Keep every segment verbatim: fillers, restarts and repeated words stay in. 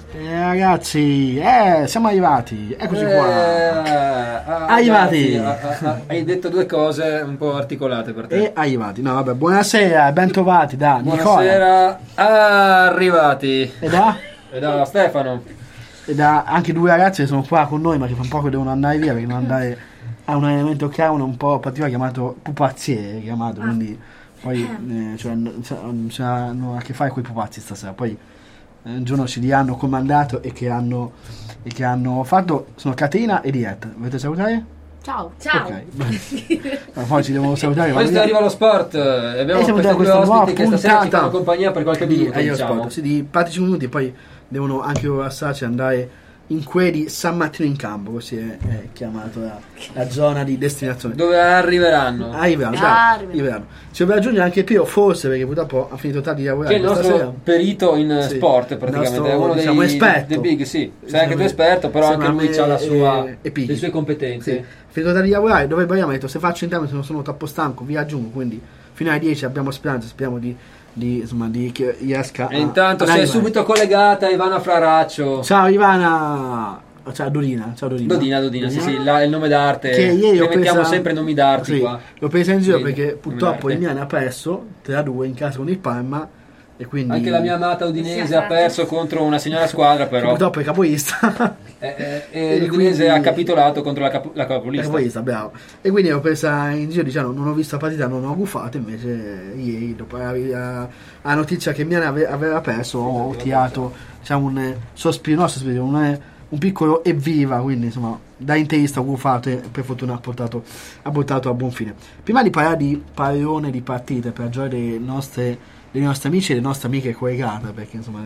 Eh, ragazzi, eh, siamo arrivati, eccoci Eh, qua. ah, Arrivati. ragazzi, ah, ah, hai detto due cose un po' articolate per te. E arrivati, no vabbè, buonasera, ben trovati da Nicola. Buonasera, arrivati. E da? E da Stefano. E da anche due ragazzi che sono qua con noi, ma che fra un po' devono andare via perché devono andare a un allenamento che ha uno un po' particolare chiamato pupazziere, chiamato, quindi poi eh, cioè, cioè, hanno a che fare con i pupazzi stasera, poi eh, un giorno ci diranno come è andato e che hanno e che hanno fatto. Sono Caterina e Dieta, volete salutare? Ciao, ciao. Ok. Poi ci devono salutare. Questo arriva allo sport e abbiamo e questi due ospiti che stasera ci puntata fanno compagnia per qualche di, minuto, eh, diciamo. sport, sì, di pratici minuti, poi devono anche rilassarsi e andare in quelli San Martino in Campo, così è, è chiamato la, la zona di destinazione. Dove arriveranno? Arriveranno, Ah, bravo, arriveranno. arriveranno. Ci deve aggiungere anche Pio, forse, perché purtroppo ha finito tardi di lavorare Che è il nostro stasera. perito in Sì. sport, praticamente. Il nostro, è uno dei, diciamo, esperto. dei big, sì. Sei Diciamo, anche tu esperto, però anche sembra lui me, ha la sua, eh, e pigli. le sue competenze. Sì. Ha finito tardi di lavorare, dove abbiamo detto se faccio in tempo, se non sono troppo stanco, vi aggiungo, quindi fino alle dieci abbiamo speranza, speriamo di, di, insomma, di che riesca a... E intanto ad si è arrivare. subito collegata Ivana Fraraccio. Ciao Ivana. Ciao Dodina, ciao Dodina. Dodina, Dodina, sì, sì, là è il nome d'arte. Che ieri Ne ho mettiamo presa, sempre nomi d'arte sì, qua. l'ho presa in giro Sì, perché nomi purtroppo d'arte. il Milan ha perso tre a due in casa con il Parma e quindi Anche la mia amata Udinese ha perso contro una signora squadra, che però. purtroppo è capolista. Eh, eh, E e l'Udinese quindi- ha capitolato contro la, capo- la È capolista. capolista, bravo. E quindi l'ho presa in giro dicendo non ho visto la partita, non ho gufato, invece ieri dopo la, la- la notizia che il Milan ave- aveva perso ho tirato, diciamo, un sospiro, no sospiro, un, un piccolo evviva, quindi insomma da interista ho gufato e per fortuna ha portato, ha portato a buon fine. Prima di parlare di parolone di partite per gioia dei nostri, dei nostri amici e delle nostre amiche collegate, perché insomma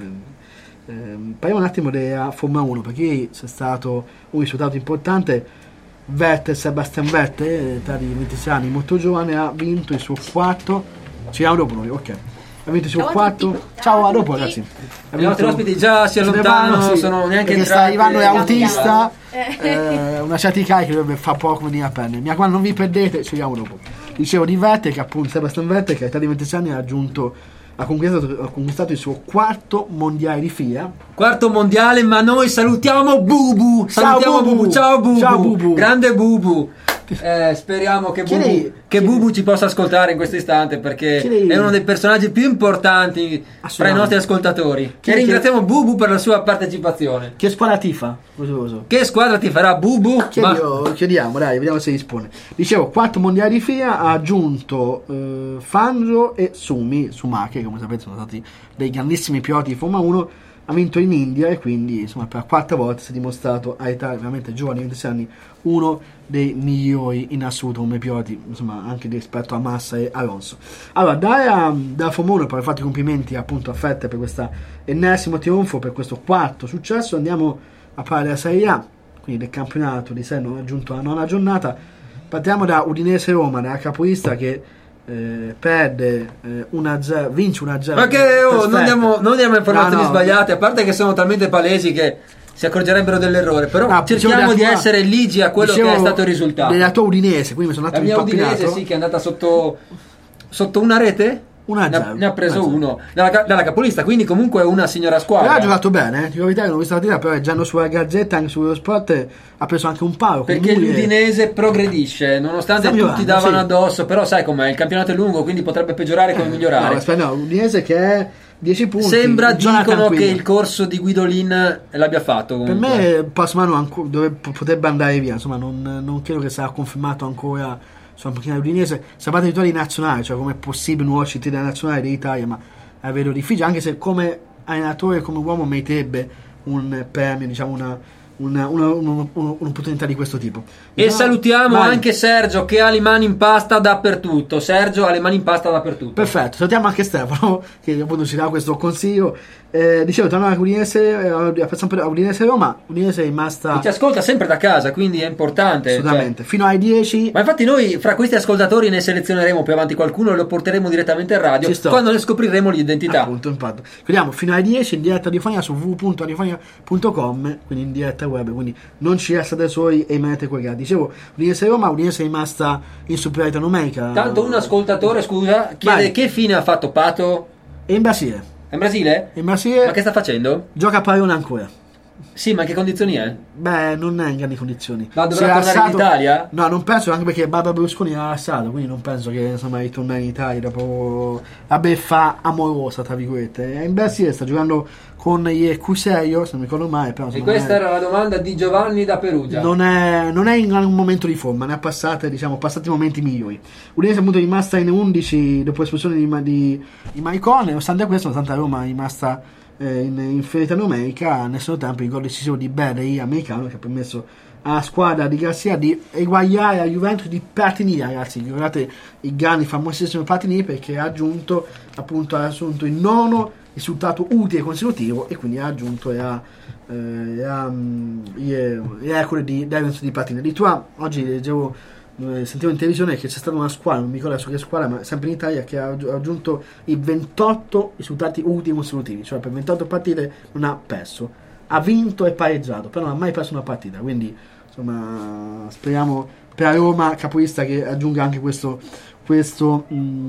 ehm, parliamo un attimo della Formula uno, perché ieri c'è stato un risultato importante. Vettel, Sebastian Vettel, età di ventisei anni, molto giovane, ha vinto il suo quarto. Ci vediamo dopo noi, ok. Ha vinto il suo Ciao a quarto. tutti. Ciao, Ciao a a dopo tutti. ragazzi. Ha I nostri vinto- ospiti già si se ne allontanano, vanno, sì, sono neanche perché sta entrati. arrivando l'autista, Eh. eh, una certicale che dovrebbe far poco venire a prendere. Mi raccomando, non vi perdete, ci vediamo dopo. Dicevo di Vettel, che appunto Sebastian Vettel, che a età di ventisei anni ha aggiunto, ha conquistato, ha conquistato il suo quarto mondiale di fila. Quarto mondiale, ma noi salutiamo Bubu. Ciao, Salutiamo Bubu. Bubu. Ciao Bubu. Ciao, Bubu. Grande Bubu. Eh, speriamo che Bubu, Chiedi- che chiedi- Bubu ci possa ascoltare in questo istante, perché Chiedi- è uno dei personaggi più importanti fra i nostri ascoltatori. E Chiedi- ringraziamo Bubu per la sua partecipazione. Che squadra tifa? Curioso. Che squadra ti farà Bubu? Ma- Chiediamo, chiediamo, dai, vediamo se risponde. Dicevo, quattro mondiali di fila, ha aggiunto eh, Fangio e Sumi, Sumake, che come sapete sono stati dei grandissimi piloti di Formula uno, ha vinto in India e quindi insomma per la quarta volta si è dimostrato a età veramente giovane, ventisei anni, uno dei migliori in assoluto come piloti, insomma anche rispetto a Massa e Alonso. Allora, dalla, dalla Formula uno, per aver fatto i complimenti appunto a Vettel per questo ennesimo trionfo, per questo quarto successo, andiamo a parlare della Serie A, quindi del campionato di Serie, non aggiunto alla nona giornata. Partiamo da Udinese Roma, dalla capolista che eh, perde eh, uno a zero, vince uno a zero. Ma che oh, non diamo, non diamo informazioni No, no. sbagliate, a parte che sono talmente palesi che si accorgerebbero dell'errore, però No, cerchiamo dicevo di della tua- essere ligi a quello dicevo che è stato il risultato. Della tua Udinese, quindi mi sono un La attimo mia Udinese impappinato. sì, che è andata sotto sotto una rete. uno a Ne ha, zero. ne ha preso uno a zero. uno dalla, ca- dalla capolista, quindi comunque è una signora Però squadra. ha giocato bene, eh. Ti dico la verità che non ho visto la partita, però già sulla Gazzetta, anche sullo sport, ha preso anche un palo. con Perché lui e- l'Udinese progredisce, nonostante Sta tutti migliorando, davano sì. addosso, però sai com'è, il campionato è lungo, quindi potrebbe peggiorare come migliorare. No, aspetta, no, l'Udinese che è dieci punti. Sembra, Jonathan dicono Quinn. che il corso di Guidolin l'abbia fatto Per comunque. me il prossimo anno anco- dovrebbe- potrebbe andare via, insomma non, non credo che sarà confermato ancora sulla macchina udinese. Sapete di titoli nazionali, cioè come è possibile un nuovo cittadino nazionale d'Italia, ma è vedo difficile, anche se come allenatore, come uomo meriterebbe un premio, diciamo una, una, una, una- un'opportunità di questo tipo. E Ma- salutiamo vai. anche Sergio che ha le mani in pasta dappertutto. Sergio ha le mani in pasta dappertutto. Perfetto, salutiamo anche Stefano che appunto ci dà questo consiglio. Eh, dicevo, tornare a Udinese, eh, sempre a Udinese Roma, Udinese è rimasta E ci ascolta sempre da casa, quindi è importante. assolutamente cioè. fino ai dieci. Ma infatti noi fra questi ascoltatori ne selezioneremo più avanti qualcuno e lo porteremo direttamente in radio Ci sto. quando ne scopriremo l'identità. Appunto, infatti. Chiudiamo fino ai dieci in diretta radiofonia su w w w punto radiofonia punto com, quindi in diretta web, quindi non ci restate soli e rimanete collegati. Dicevo, Udinese Roma, Udinese è rimasta in superiorità numerica. Tanto un ascoltatore, scusa, chiede Vai. che fine ha fatto Pato? E in Brasile. È in Brasile? In Brasile. Ma che sta facendo? Gioca a pallone ancora. Sì, ma in che condizioni è? Beh, non è in grandi condizioni. Ma Si dovrà è tornare alzato- in Italia? No, non penso, anche perché Barbara Berlusconi l'ha lasciato, quindi non penso che insomma ritornare in Italia dopo la beffa amorosa, tra virgolette. È in Brasile, sta giocando con gli Cruzeiro, se non mi ricordo mai, però E insomma, questa non è- era la domanda di Giovanni da Perugia. non è, non è in un momento di forma, ne ha passate, diciamo, passati momenti migliori. Udinese appunto è rimasta in undici dopo l'espulsione di, Ma- di, di Maicon, nonostante questo, nonostante Roma è rimasta eh, in inferiorità numerica, nel suo tempo il gol decisivo di Berry, americano, che ha permesso alla squadra di Garcia di eguagliare la Juventus di Platini, ragazzi. Ricordate il grande famosissimo Platini, perché ha aggiunto appunto ha assunto il nono risultato utile consecutivo e quindi ha aggiunto e ha eh, ha, mm, i record di Davids di Platini. Addirittura oggi leggevo, eh, sentivo in televisione che c'è stata una squadra, non mi ricordo su che squadra, ma sempre in Italia, che ha aggi- ha aggiunto i ventotto risultati utili consecutivi, cioè per ventotto partite non ha perso, ha vinto e pareggiato, però non ha mai perso una partita, quindi insomma speriamo per la Roma capolista che aggiunga anche questo questo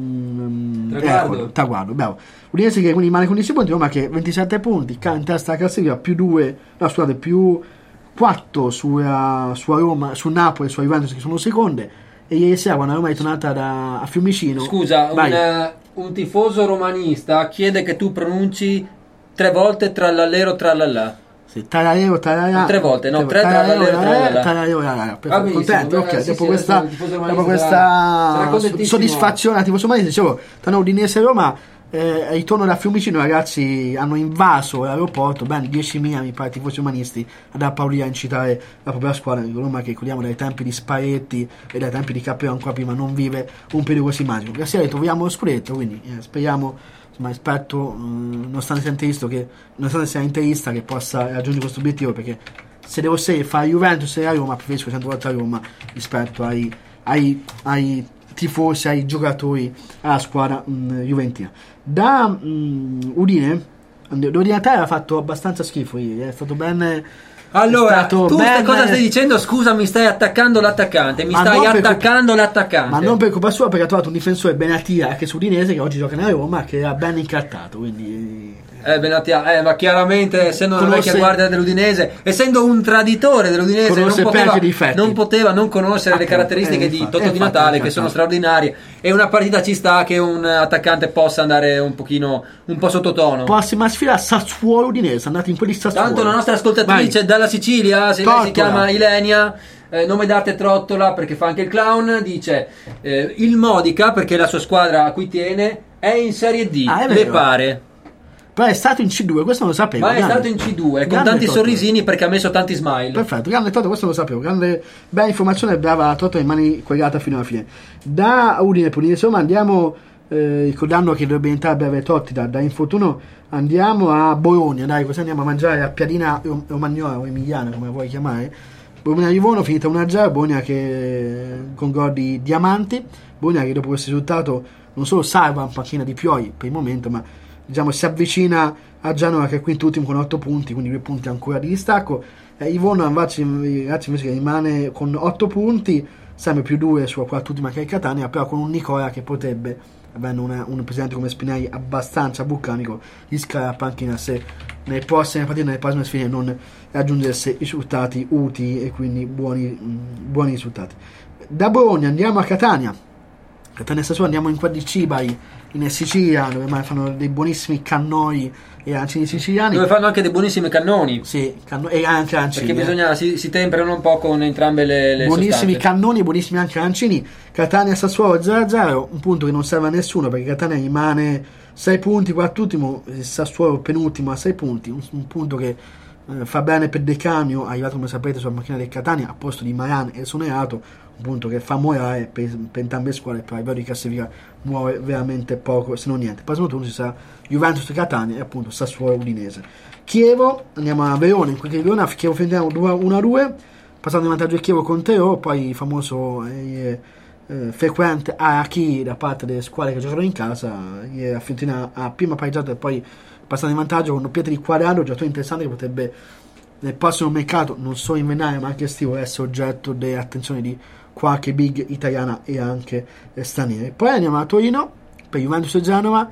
mm, Traguardo. record, traguardo, bravo. Udinese che quindi rimane con undici punti, Roma che ventisette punti, cade in testa alla classifica, più due, no scusate, più quattro sulla, su Roma, su Napoli e su Juventus che sono seconde, e ieri sera quando Roma è tornata da, a Fiumicino. Scusa, un, vai. eh, un tifoso romanista chiede che tu pronunci tre volte trallallero trallallà. Sì, Tarareo, Tararà, Tre volte, no, tre Tarareo, Tarareo, Tararà. Tarareo, Tararà. Va Perfetto, benissimo, contenti, beh, ok, sì, dopo sì, questa, adesso il tifoso romanista dopo sarà- sarà questa contentissimo. soddisfazione a tifoso romanista, dicevo, tornano Udinese e Roma, eh, ritorno da Fiumicino, ragazzi hanno invaso l'aeroporto, bene, diecimila mi pare tifosi umanisti ad Paolia a incitare la propria squadra di Roma, che ricordiamo dai tempi di Spalletti e dai tempi di Capello ancora prima non vive un periodo così magico. Grazie a Dio troviamo lo scudetto, quindi eh, speriamo, insomma, aspetto, eh, nonostante sia interista, che nonostante sia interista, che possa raggiungere questo obiettivo, perché se devo se fare Juventus e a Roma preferisco cento volte a Roma rispetto ai, ai, ai tifosi, ai giocatori, alla squadra mh, juventina. Da mh, Udine, devo dire, a te ha fatto abbastanza schifo ieri, è stato bene. Allora, è stato tu ben- cosa stai dicendo? Scusa, mi stai attaccando l'attaccante. Mi Ma stai non per attaccando colpa- l'attaccante. Ma non per colpa sua, perché ha trovato un difensore Benatia, anche su Udinese, che oggi gioca nella Roma, che ha ben incartato, quindi Eh, Benatia, eh, ma chiaramente, essendo una Conosce- vecchia guardia dell'Udinese, essendo un traditore dell'Udinese, non Conosce poteva, peggio i difetti. non poteva non conoscere le Appunto, caratteristiche eh, di infatti, Totò eh, Di infatti, Natale, infatti. che sono straordinarie. E una partita ci sta che un attaccante possa andare un pochino, un po' sottotono. prossima sfida Sassuolo Udinese, andate in quelli Sassuolo. Tanto la nostra ascoltatrice Vai. dalla Sicilia, se lei Trottola. si chiama Ilenia, eh, nome d'arte Trottola perché fa anche il clown, dice eh, il Modica, perché la sua squadra a cui tiene è in Serie D, Ah, è le vero. pare, Però è stato in C due, questo non lo sapevo. ma è grande. stato in C due con Grande tanti Trottola. sorrisini perché ha messo tanti smile. Perfetto, grande Toto, questo lo sapevo, grande, bella informazione, brava Toto, in mani collegata fino alla fine. Da Udine per Udine insomma andiamo, eh, ricordando che dovrebbe entrare a breve Totti da, da infortunio, andiamo a Bologna, dai, così andiamo a mangiare a Piadina Rom- Romagnola o Emiliana, come la vuoi chiamare. Bologna Livorno, finita uno a zero, Bologna che con gol di Diamanti, Bologna che dopo questo risultato non solo salva un panchina di Pioi per il momento, ma diciamo si avvicina a Genova che è quinto ultimo con otto punti, quindi due punti ancora di distacco. eh, Livorno invece, ragazzi, invece che rimane con otto punti, sempre più due sulla quart'ultima che è il Catania, però con un Nicola che potrebbe, avendo una, un presidente come Spinelli abbastanza vulcanico, rischiare la panchina se nelle prossime partite, nelle prossime sfide non raggiungesse i risultati utili e quindi buoni, mh, buoni risultati. Da Bologna andiamo a Catania. Catania Sassuolo, andiamo in quel di Cibari in Sicilia, dove mai fanno dei buonissimi cannoli e arancini siciliani. Dove fanno anche dei buonissimi cannoni, Sì, canno- e anche arancini. perché eh. bisogna, si, si temperano un po' con entrambe le, le Buonissimi sostanze. cannoni, buonissimi anche arancini. Catania Sassuolo zero a zero, un punto che non serve a nessuno perché Catania rimane sei punti, quart'ultimo, il Sassuolo penultimo a sei punti, un, un punto che eh, fa bene per De Canio, arrivato come sapete sulla macchina del Catania a posto di Maran e esonerato, un punto che fa morire per, per entrambe le squadre, però a livello di classifica muove veramente poco se non niente. Il prossimo turno ci sarà Juventus Catania e appunto Sassuolo Udinese. Chievo, andiamo a Verona, in quel che Verona Chievo finiremo uno a due, passando in vantaggio il Chievo con Teo, poi il famoso eh, eh, frequente Araki da parte delle squadre che giocano in casa. eh, La Fiorentina ha prima pareggiato e poi passato in vantaggio con doppietta di Quadrado, giocatore interessante che potrebbe nel prossimo mercato, non solo invernale ma anche estivo, essere oggetto delle attenzioni di qualche big italiana e anche eh, straniera. Poi andiamo a Torino per Juventus e Genova,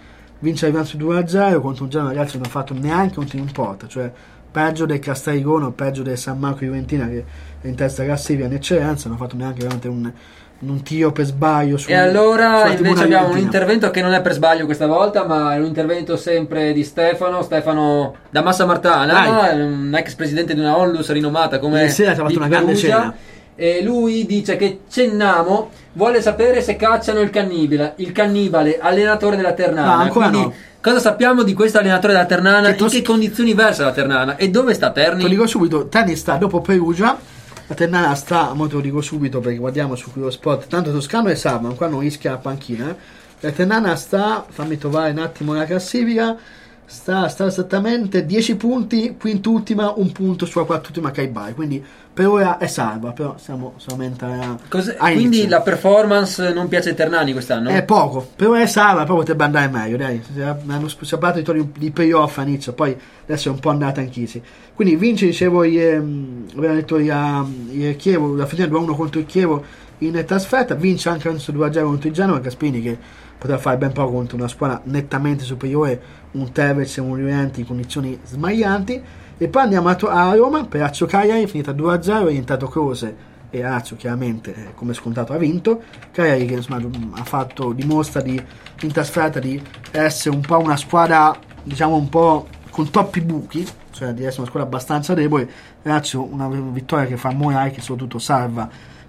vince la Juventus due a zero contro un Genoa, ragazzi, non ha fatto neanche un tiro in porta, cioè peggio del Castelligono, peggio del San Marco Juventina che è in testa classifica in eccellenza, non ha fatto neanche veramente un, un tiro per sbaglio su, e allora invece abbiamo Juventina. un intervento che non è per sbaglio questa volta, ma è un intervento sempre di Stefano Stefano da Massa Martana, un ex presidente di una Onlus rinomata come ieri sera ci ha fatto di una grande Perugia. cena. E lui dice che Cennamo vuole sapere se cacciano il cannibale, il cannibale allenatore della Ternana. No, ancora Quindi, no. cosa sappiamo di questo allenatore della Ternana? Che tos- in che condizioni versa la Ternana? E dove sta Terni? Te lo dico subito, Terni sta dopo Perugia, la Ternana sta, mo te lo dico subito perché guardiamo su quello spot, tanto Toscano e Salma, ancora non rischia la panchina, eh. La Ternana sta, fammi trovare un attimo la classifica, sta, sta esattamente dieci punti, quintultima, un punto sulla quartultima Caibai, quindi per ora è salva, però siamo solamente a, Cos'è- a quindi inizio. la performance non piace ai Ternani quest'anno? È poco, per ora è salva, però potrebbe andare meglio, dai. Hanno separato i torni di playoff a inizio, poi adesso è un po' andata in crisi. Quindi vince, dicevo, ehm, abbiamo detto il Chievo, la finale due a uno contro il Chievo in trasferta, vince anche due a zero contro il Genoa, Gaspini che poteva fare ben poco contro una squadra nettamente superiore, un Tevez e un Rienti in condizioni smaglianti. E poi andiamo a, a Roma per Lazio Cagliari, finita due a zero, è rientrato Croce e Lazio chiaramente eh, come scontato ha vinto. Cagliari che insomma ha fatto, dimostra di, in trasferta di essere un po' una squadra, diciamo, un po' con troppi buchi, cioè di essere una squadra abbastanza debole. Lazio una vittoria che fa Morai, che soprattutto salva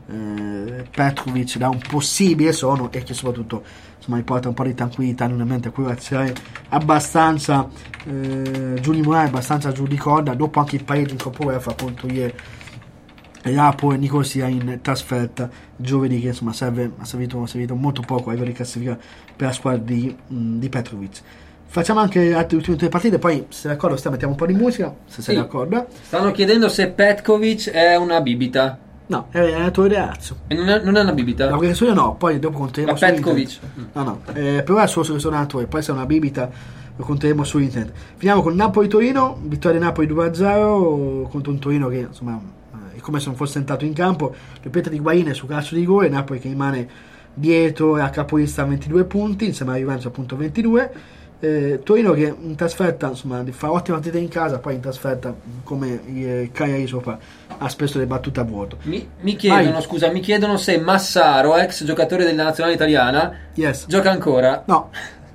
eh, Petrovic da un possibile sono, e che soprattutto insomma mi porta un po' di tranquillità in una mente a cui razionare abbastanza eh, giù di morale, abbastanza giù di corda, dopo anche il pareggio in Coppa UEFA contro ieri Lapo e Nicosia in trasferta giovedì, che insomma serve, ha servito, ha servito molto poco a livello di classifica per la squadra di, mh, di Petrovic. Facciamo anche altre ultime tre partite, poi se sei d'accordo stiamo mettiamo un po' di musica, se sei Sì. d'accordo. Stanno chiedendo se Petkovic è una bibita. No, è l'allenatore di Lazio. E non è, non è una bibita? La questione no, poi dopo conteremo La su Petkovic. internet. No, no, eh, per ora è solo sul allenatore, poi se è una bibita lo conteremo su internet. Finiamo con Napoli-Torino, vittoria di Napoli due a zero contro un Torino che insomma è come se non fosse entrato in campo. Ripete di Guaine su calcio di rigore, Napoli che rimane dietro a capolista a ventidue punti insieme alla Juventus appunto ventidue. Eh, Torino che in trasferta insomma fa ottime partite in casa, poi in trasferta come il Cagliari sopra ha spesso le battute a vuoto. Mi, mi chiedono, Vai. scusa, mi chiedono se Massaro, ex giocatore della nazionale italiana, Yes. gioca ancora. No,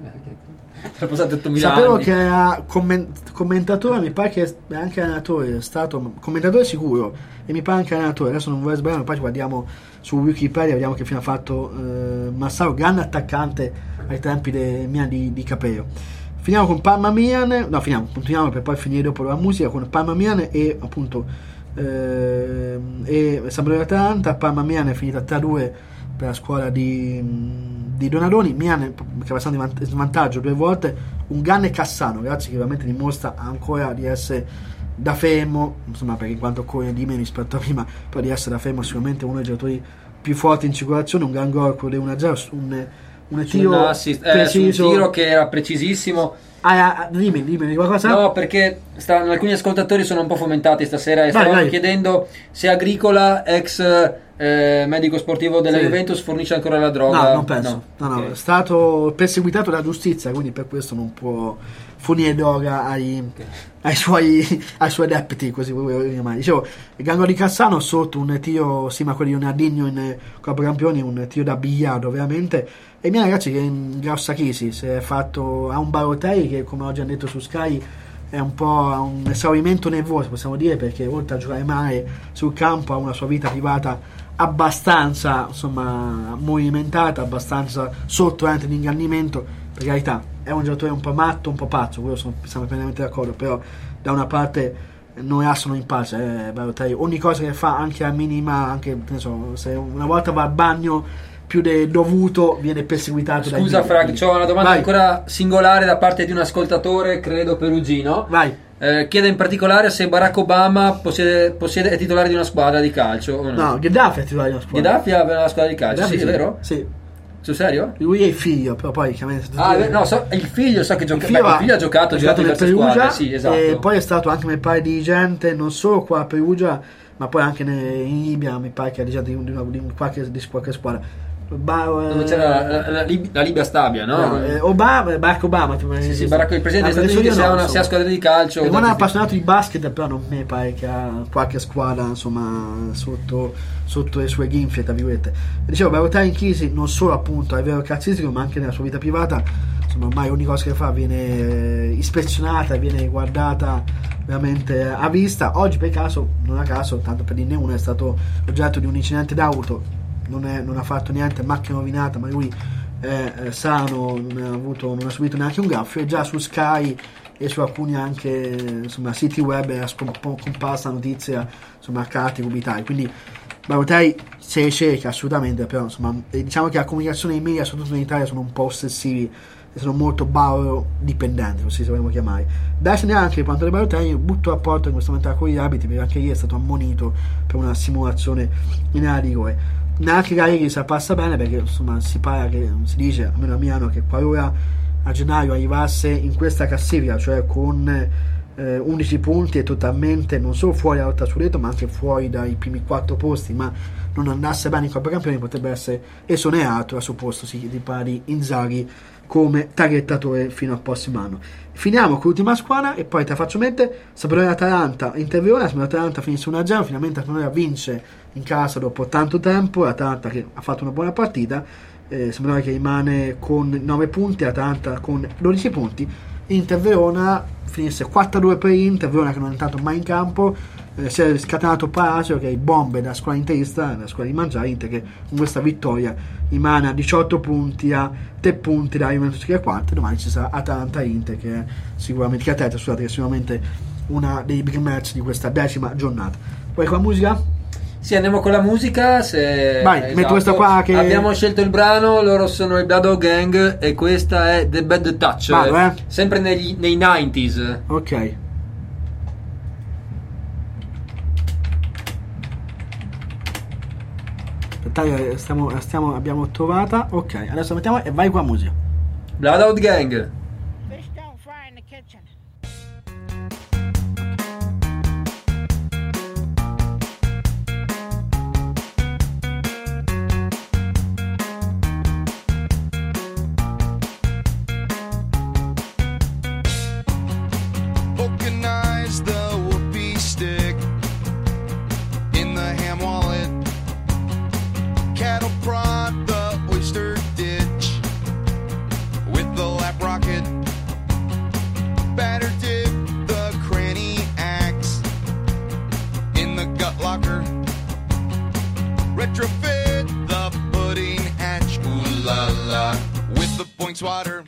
Sono passati ottomila sapevo anni. che era comment- commentatore, mi pare che è anche allenatore, è stato commentatore sicuro e mi pare anche allenatore, adesso non vorrei sbagliare, poi guardiamo su Wikipedia, vediamo che fine ha fatto eh, Massaro, grande attaccante ai tempi de- mia di, di Capeo. Finiamo con Parma Milan, no finiamo, continuiamo per poi finire dopo la musica con Parma Milan e appunto eh, e Sampdoria Atalanta. Parma Milan è finita tre a due per la squadra di, di Donadoni, Milan che va stando in svantaggio due volte, un grande Cassano, ragazzi, che veramente dimostra ancora di essere da fermo, insomma, perché in quanto corre di meno rispetto a prima, però di essere da fermo sicuramente uno dei giocatori più forti in circolazione, un gran gol quello uno a zero, un, un tiro Un assist, eh, su un preciso. tiro che era precisissimo. Ah, ah, dimmi, dimmi qualcosa. No, perché sta- alcuni ascoltatori sono un po' fomentati stasera e Vai, stavano vai. chiedendo se Agricola, ex eh, medico sportivo della Sì. Juventus, fornisce ancora la droga. No, non penso. No, no, Ok. è stato perseguitato dalla giustizia, quindi per questo non può fornire droga ai, ai, suoi, ai suoi adepti, così mai. Dicevo, il gango di Cassano sotto un tiro, sì, ma quello di Leonardinho in Coppa Campioni, un tiro da biliardo ovviamente. E i miei ragazzi che è in grossa crisi, si è fatto a un Balotelli che, come oggi hanno detto su Sky, è un po' un esaurimento nervoso, possiamo dire, perché oltre a giocare male sul campo ha una sua vita privata abbastanza insomma movimentata, abbastanza sotto anche di ingannimento. Per carità, è un giocatore un po' matto, un po' pazzo, quello sono, siamo pienamente d'accordo, però da una parte non lasciano in pace eh, Balotelli. Ogni cosa che fa, anche a minima, anche ne so, se una volta va al bagno più del dovuto, viene perseguitato. Scusa dai Frank, media. c'ho una domanda Vai. ancora singolare da parte di un ascoltatore, credo perugino. Vai. Eh, chiede in particolare se Barack Obama possiede, possiede, è titolare di una squadra di calcio o no. No, Gheddafi è titolare della squadra. Gheddafi ha una squadra di calcio, Gheddafi sì, è vero? Sì. Sul serio? Lui è il figlio, però poi chiaramente Ah, beh, no, so, il figlio so che gioca, il figlio, beh, il figlio ha giocato, ha giocato in nel diverse Perugia, squadre, sì, esatto. e poi è stato anche mi pare dirigente non solo qua a Perugia, ma poi anche ne- in Libia, mi pare che è dirigente di, di, una- di qualche, di qualche squadra. Ba- dove c'era la, la, la, Lib- la Libia Stabia, no? no eh, Obama, Barack Obama, sì, sì, Barack, il presidente degli Stati Uniti, se ha una sia squadra di calcio. Non è appassionato di basket, però non mi pare che ha qualche squadra insomma sotto, sotto le sue ghinfie, tra virgolette. Dicevo, Balotelli in crisi non solo appunto a livello calcistico, ma anche nella sua vita privata. Insomma, ormai ogni cosa che fa viene ispezionata, viene guardata veramente a vista. Oggi per caso, non a caso, tanto per dirne uno, è stato oggetto di un incidente d'auto. Non, è, non ha fatto niente, macchina rovinata, ma lui è, è sano, non ha, avuto, non ha subito neanche un graffio. E già su Sky e su alcuni anche insomma siti web è comparsa notizia insomma a carte cubitali. Quindi Balotelli si ricerca assolutamente, però insomma diciamo che la comunicazione e i media soprattutto in Italia sono un po' ossessivi e sono molto baro dipendenti, così si vogliamo chiamare. Da segnalare anche per quanto riguarda Balotelli, butto rapporto in questo momento con gli arbitri, perché anche ieri è stato ammonito per una simulazione in area di rigore. Neanche Gairi si passa bene, perché insomma si pare che si dice, almeno a Milano, che qualora a gennaio arrivasse in questa classifica, cioè con eh, undici punti e totalmente non solo fuori dalla lotta scudetto, ma anche fuori dai primi quattro posti, ma non andasse bene in Coppa Campioni, potrebbe essere esonerato al suo posto si ripari Inzaghi come targettatore fino al prossimo anno. Finiamo con l'ultima squadra e poi te la faccio mettere Sampdoria-Atalanta. Inter Verona, Sampdoria-Atalanta finisce uno a zero, finalmente Sampdoria vince in casa dopo tanto tempo, l'Atalanta che ha fatto una buona partita, eh, Sampdoria che rimane con nove punti, Atalanta con dodici punti. Inter Verona finisce quattro a due per Inter Verona, che non è entrato mai in campo, eh, si è scatenato Palacio, che è il bombe da squadra interista, la squadra di Mangiare. Inter che con questa vittoria rimane a diciotto punti, a tre punti da Juventus che è quarta. Domani ci sarà Atalanta-Inter, che è sicuramente che a terza, scusate, che è sicuramente una dei big match di questa decima giornata. Poi con la musica? Sì, andiamo con la musica. Se... Vai, esatto. metto questa qua che... Abbiamo scelto il brano, loro sono i Blood Dog Gang e questa è The Bad Touch. Vado, eh? Sempre negli, nei novanta. Ok. Aspettate, stiamo, stiamo, abbiamo trovata. Ok, adesso mettiamo e vai con la musica. Blood Out Gang. Fish don't fry in the kitchen. Vulcanize the whoopee stick in the ham wallet. Cattle prod the oyster ditch with the lap rocket. Batter dip the cranny axe in the gut locker. Retrofit the pudding hatch, ooh la la, with the points water.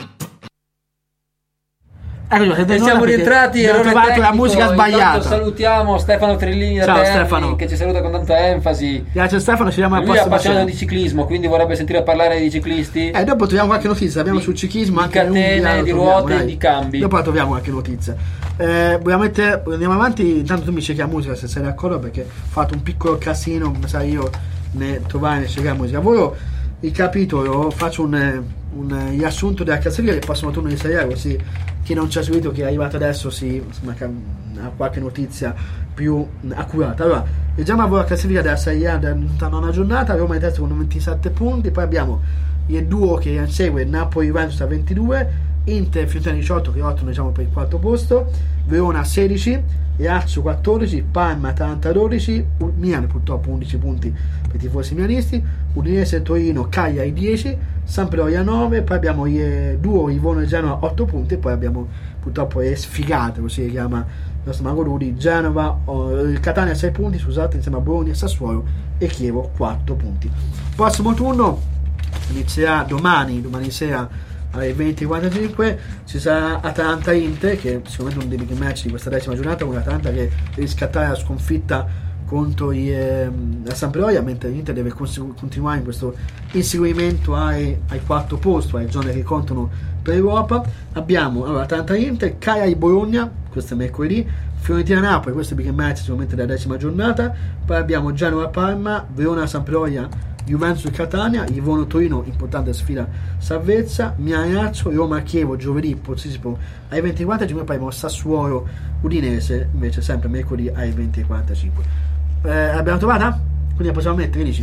Ecco, E siamo rientrati e abbiamo trovato la musica sbagliata. Salutiamo Stefano Trellini da Ciao, Terni, Stefano. che ci saluta con tanta enfasi. Grazie Stefano, ci vediamo al Lui è prossimo appassionato sera. di ciclismo, quindi vorrebbe sentire parlare di ciclisti. Eh, dopo troviamo qualche notizia, abbiamo Di- sul ciclismo di anche catene, l'Umbria, lo di troviamo, ruote, dai. di cambi. Dopo la troviamo qualche notizia. Eh, vogliamo mettere, andiamo avanti, intanto tu mi cerchi la musica se sei d'accordo, perché ho fatto un piccolo casino, come sai io, ne trovare, ne cercare la musica. Voi il capitolo, faccio un, un riassunto della classifica del prossimo turno di Serie A, così chi non ci ha seguito, chi è arrivato adesso, si, insomma, ha qualche notizia più accurata. Allora, leggiamo la classifica della Serie A della nona giornata. Roma in testa con ventisette punti, poi abbiamo il duo che segue Napoli-Juventus a ventidue, Inter Fiorentina diciotto che lottano diciamo per il quarto posto, Verona sedici, Lazio quattordici, Parma Atalanta dodici, Milan purtroppo undici punti per i tifosi milanisti, Udinese Torino Cagliari dieci, Sampdoria nove, poi abbiamo il duo Livorno e Genova otto punti, e poi abbiamo purtroppo le sfigate, così si chiama il nostro Mago Rudi, Genova, oh, Catania sei punti, scusate, insieme a Bologna, Sassuolo e Chievo quattro punti. Prossimo turno inizierà domani, domani sera alle venti e quarantacinque, ci sarà Atalanta-Inter, che sicuramente uno dei big match di questa decima giornata, con l'Atalanta che deve scattare la sconfitta contro i, eh, la Sampdoria, mentre l'Inter deve cons- continuare in questo inseguimento ai, ai quarto posto, alle zone che contano per Europa. Abbiamo allora Atalanta-Inter, Cagliari-Bologna, questo è mercoledì, Fiorentina-Napoli, questo è big match sicuramente della decima giornata, poi abbiamo Genova-Parma, Verona-Sampdoria, Juventus-Catania, Livorno-Torino, importante sfida salvezza, Milan-Lazio, Roma-Chievo giovedì, possibile alle venti e quarantacinque, poi abbiamo Sassuolo-Udinese invece sempre mercoledì alle venti e quarantacinque. Eh, abbiamo trovata? Quindi la possiamo mettere, dici?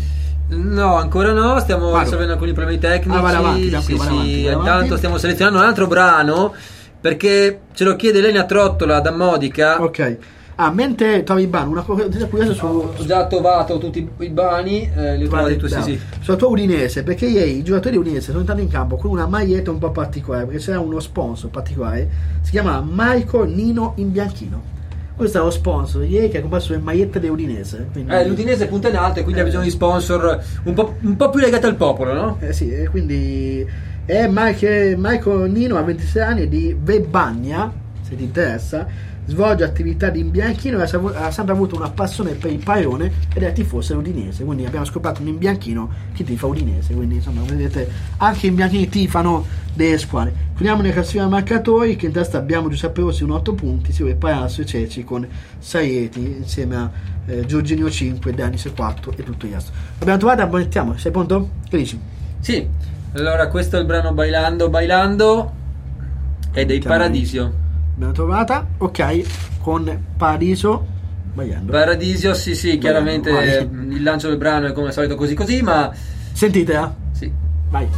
No, ancora no, stiamo Vado. risolvendo alcuni problemi tecnici. Ah, vai avanti, vai sì, vai sì, avanti, vai intanto avanti. stiamo selezionando un altro brano perché ce lo chiede Elena Trottola da Modica. Ok. Ah, mentre trovi il brano, una cosa curiosa su... Ho già trovato tutti i brani, eh, li ho trovati tu, sì, bravo. sì. Sulla tua Udinese, perché ieri i giocatori Udinese sono entrati in campo con una maglietta un po' particolare, perché c'era uno sponsor particolare, si chiama Michael Nino in bianchino. Questo è lo sponsor ieri che ha comprato le magliette dell'Udinese. Quindi... Eh, l'Udinese è punta in alto e quindi Eh. ha bisogno di sponsor un po', un po' più legati al popolo, no? Eh sì, e quindi è Michael, Michael Nino, ha ventisei anni, di Vebagna, se ti interessa, svolge attività di imbianchino e ha, savu- ha sempre avuto una passione per il paione ed è tifoso udinese, quindi abbiamo scoperto un imbianchino che tifa Udinese, quindi insomma come vedete anche i imbianchini tifano delle squadre. Finiamo nel classifica marcatori, che in testa abbiamo Giuseppe Rossi con otto punti, seguire Palazzo e Ceci con sei reti insieme a eh, Giorginio cinque, Danis quattro e tutto il resto. L'abbiamo trovata, abbonettiamo, sei pronto? Che dici? Sì, allora questo è il brano Bailando Bailando è dei Chiamami. Paradisio. L'abbiamo trovata, ok, con Paradiso sbagliando. Paradisio, sì sì, chiaramente Vai. eh, il lancio del brano è come al solito così così, ma Sentite, eh? sì. Vai.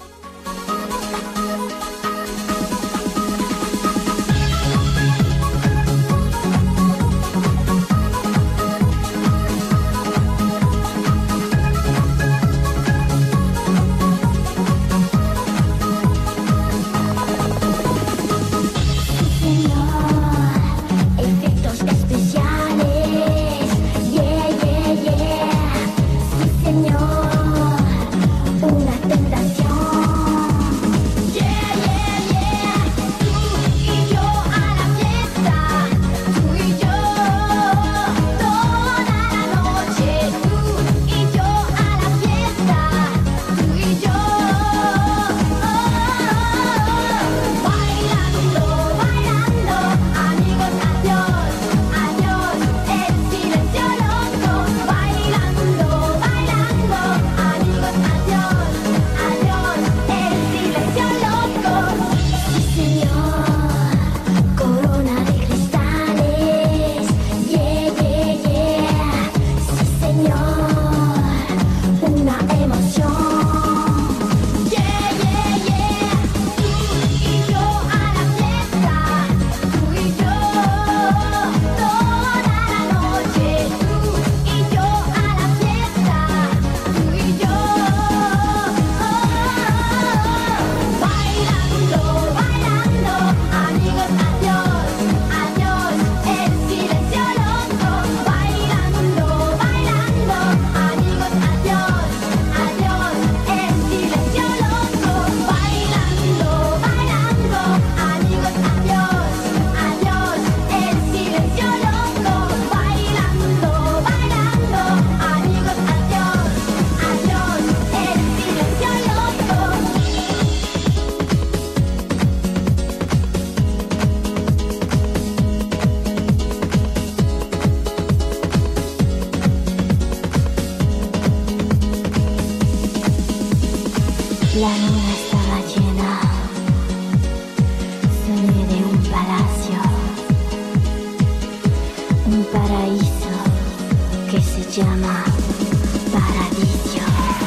Efectos especiales, yeah, yeah, yeah, sí señor, una tentación, yeah, yeah, yeah, tú y yo a la fiesta, tú y yo, toda la noche, tú y yo a la fiesta, tú y yo, bailando, bailando, amigos, adiós, adiós, el silencio loco, bailando, bailando, amigos, adiós, adiós, el silencio loco, sí señor, corona de cristales, yeah, yeah, yeah, sí señor, una emoción, yeah, yeah, yeah, tú y yo a la fiesta, tú y yo, toda la noche, tú y yo a la fiesta, tú y yo, bailando, bailando, amigos, adiós, adiós, el silencio loco, bailando, bailando, amigos, adiós, adiós, el silencio loco, bailando, bailando, amigos, adiós, adiós, el silencio loco, bailando, bailando, amigos, adiós, adiós, el silencio loco. La luna estaba llena, soñé de un palacio, un paraíso que se llama Paradiso.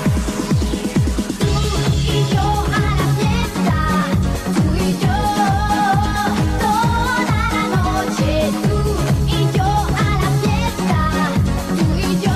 Tú y yo a la fiesta, tú y yo, toda la noche, tú y yo a la fiesta, tú y yo,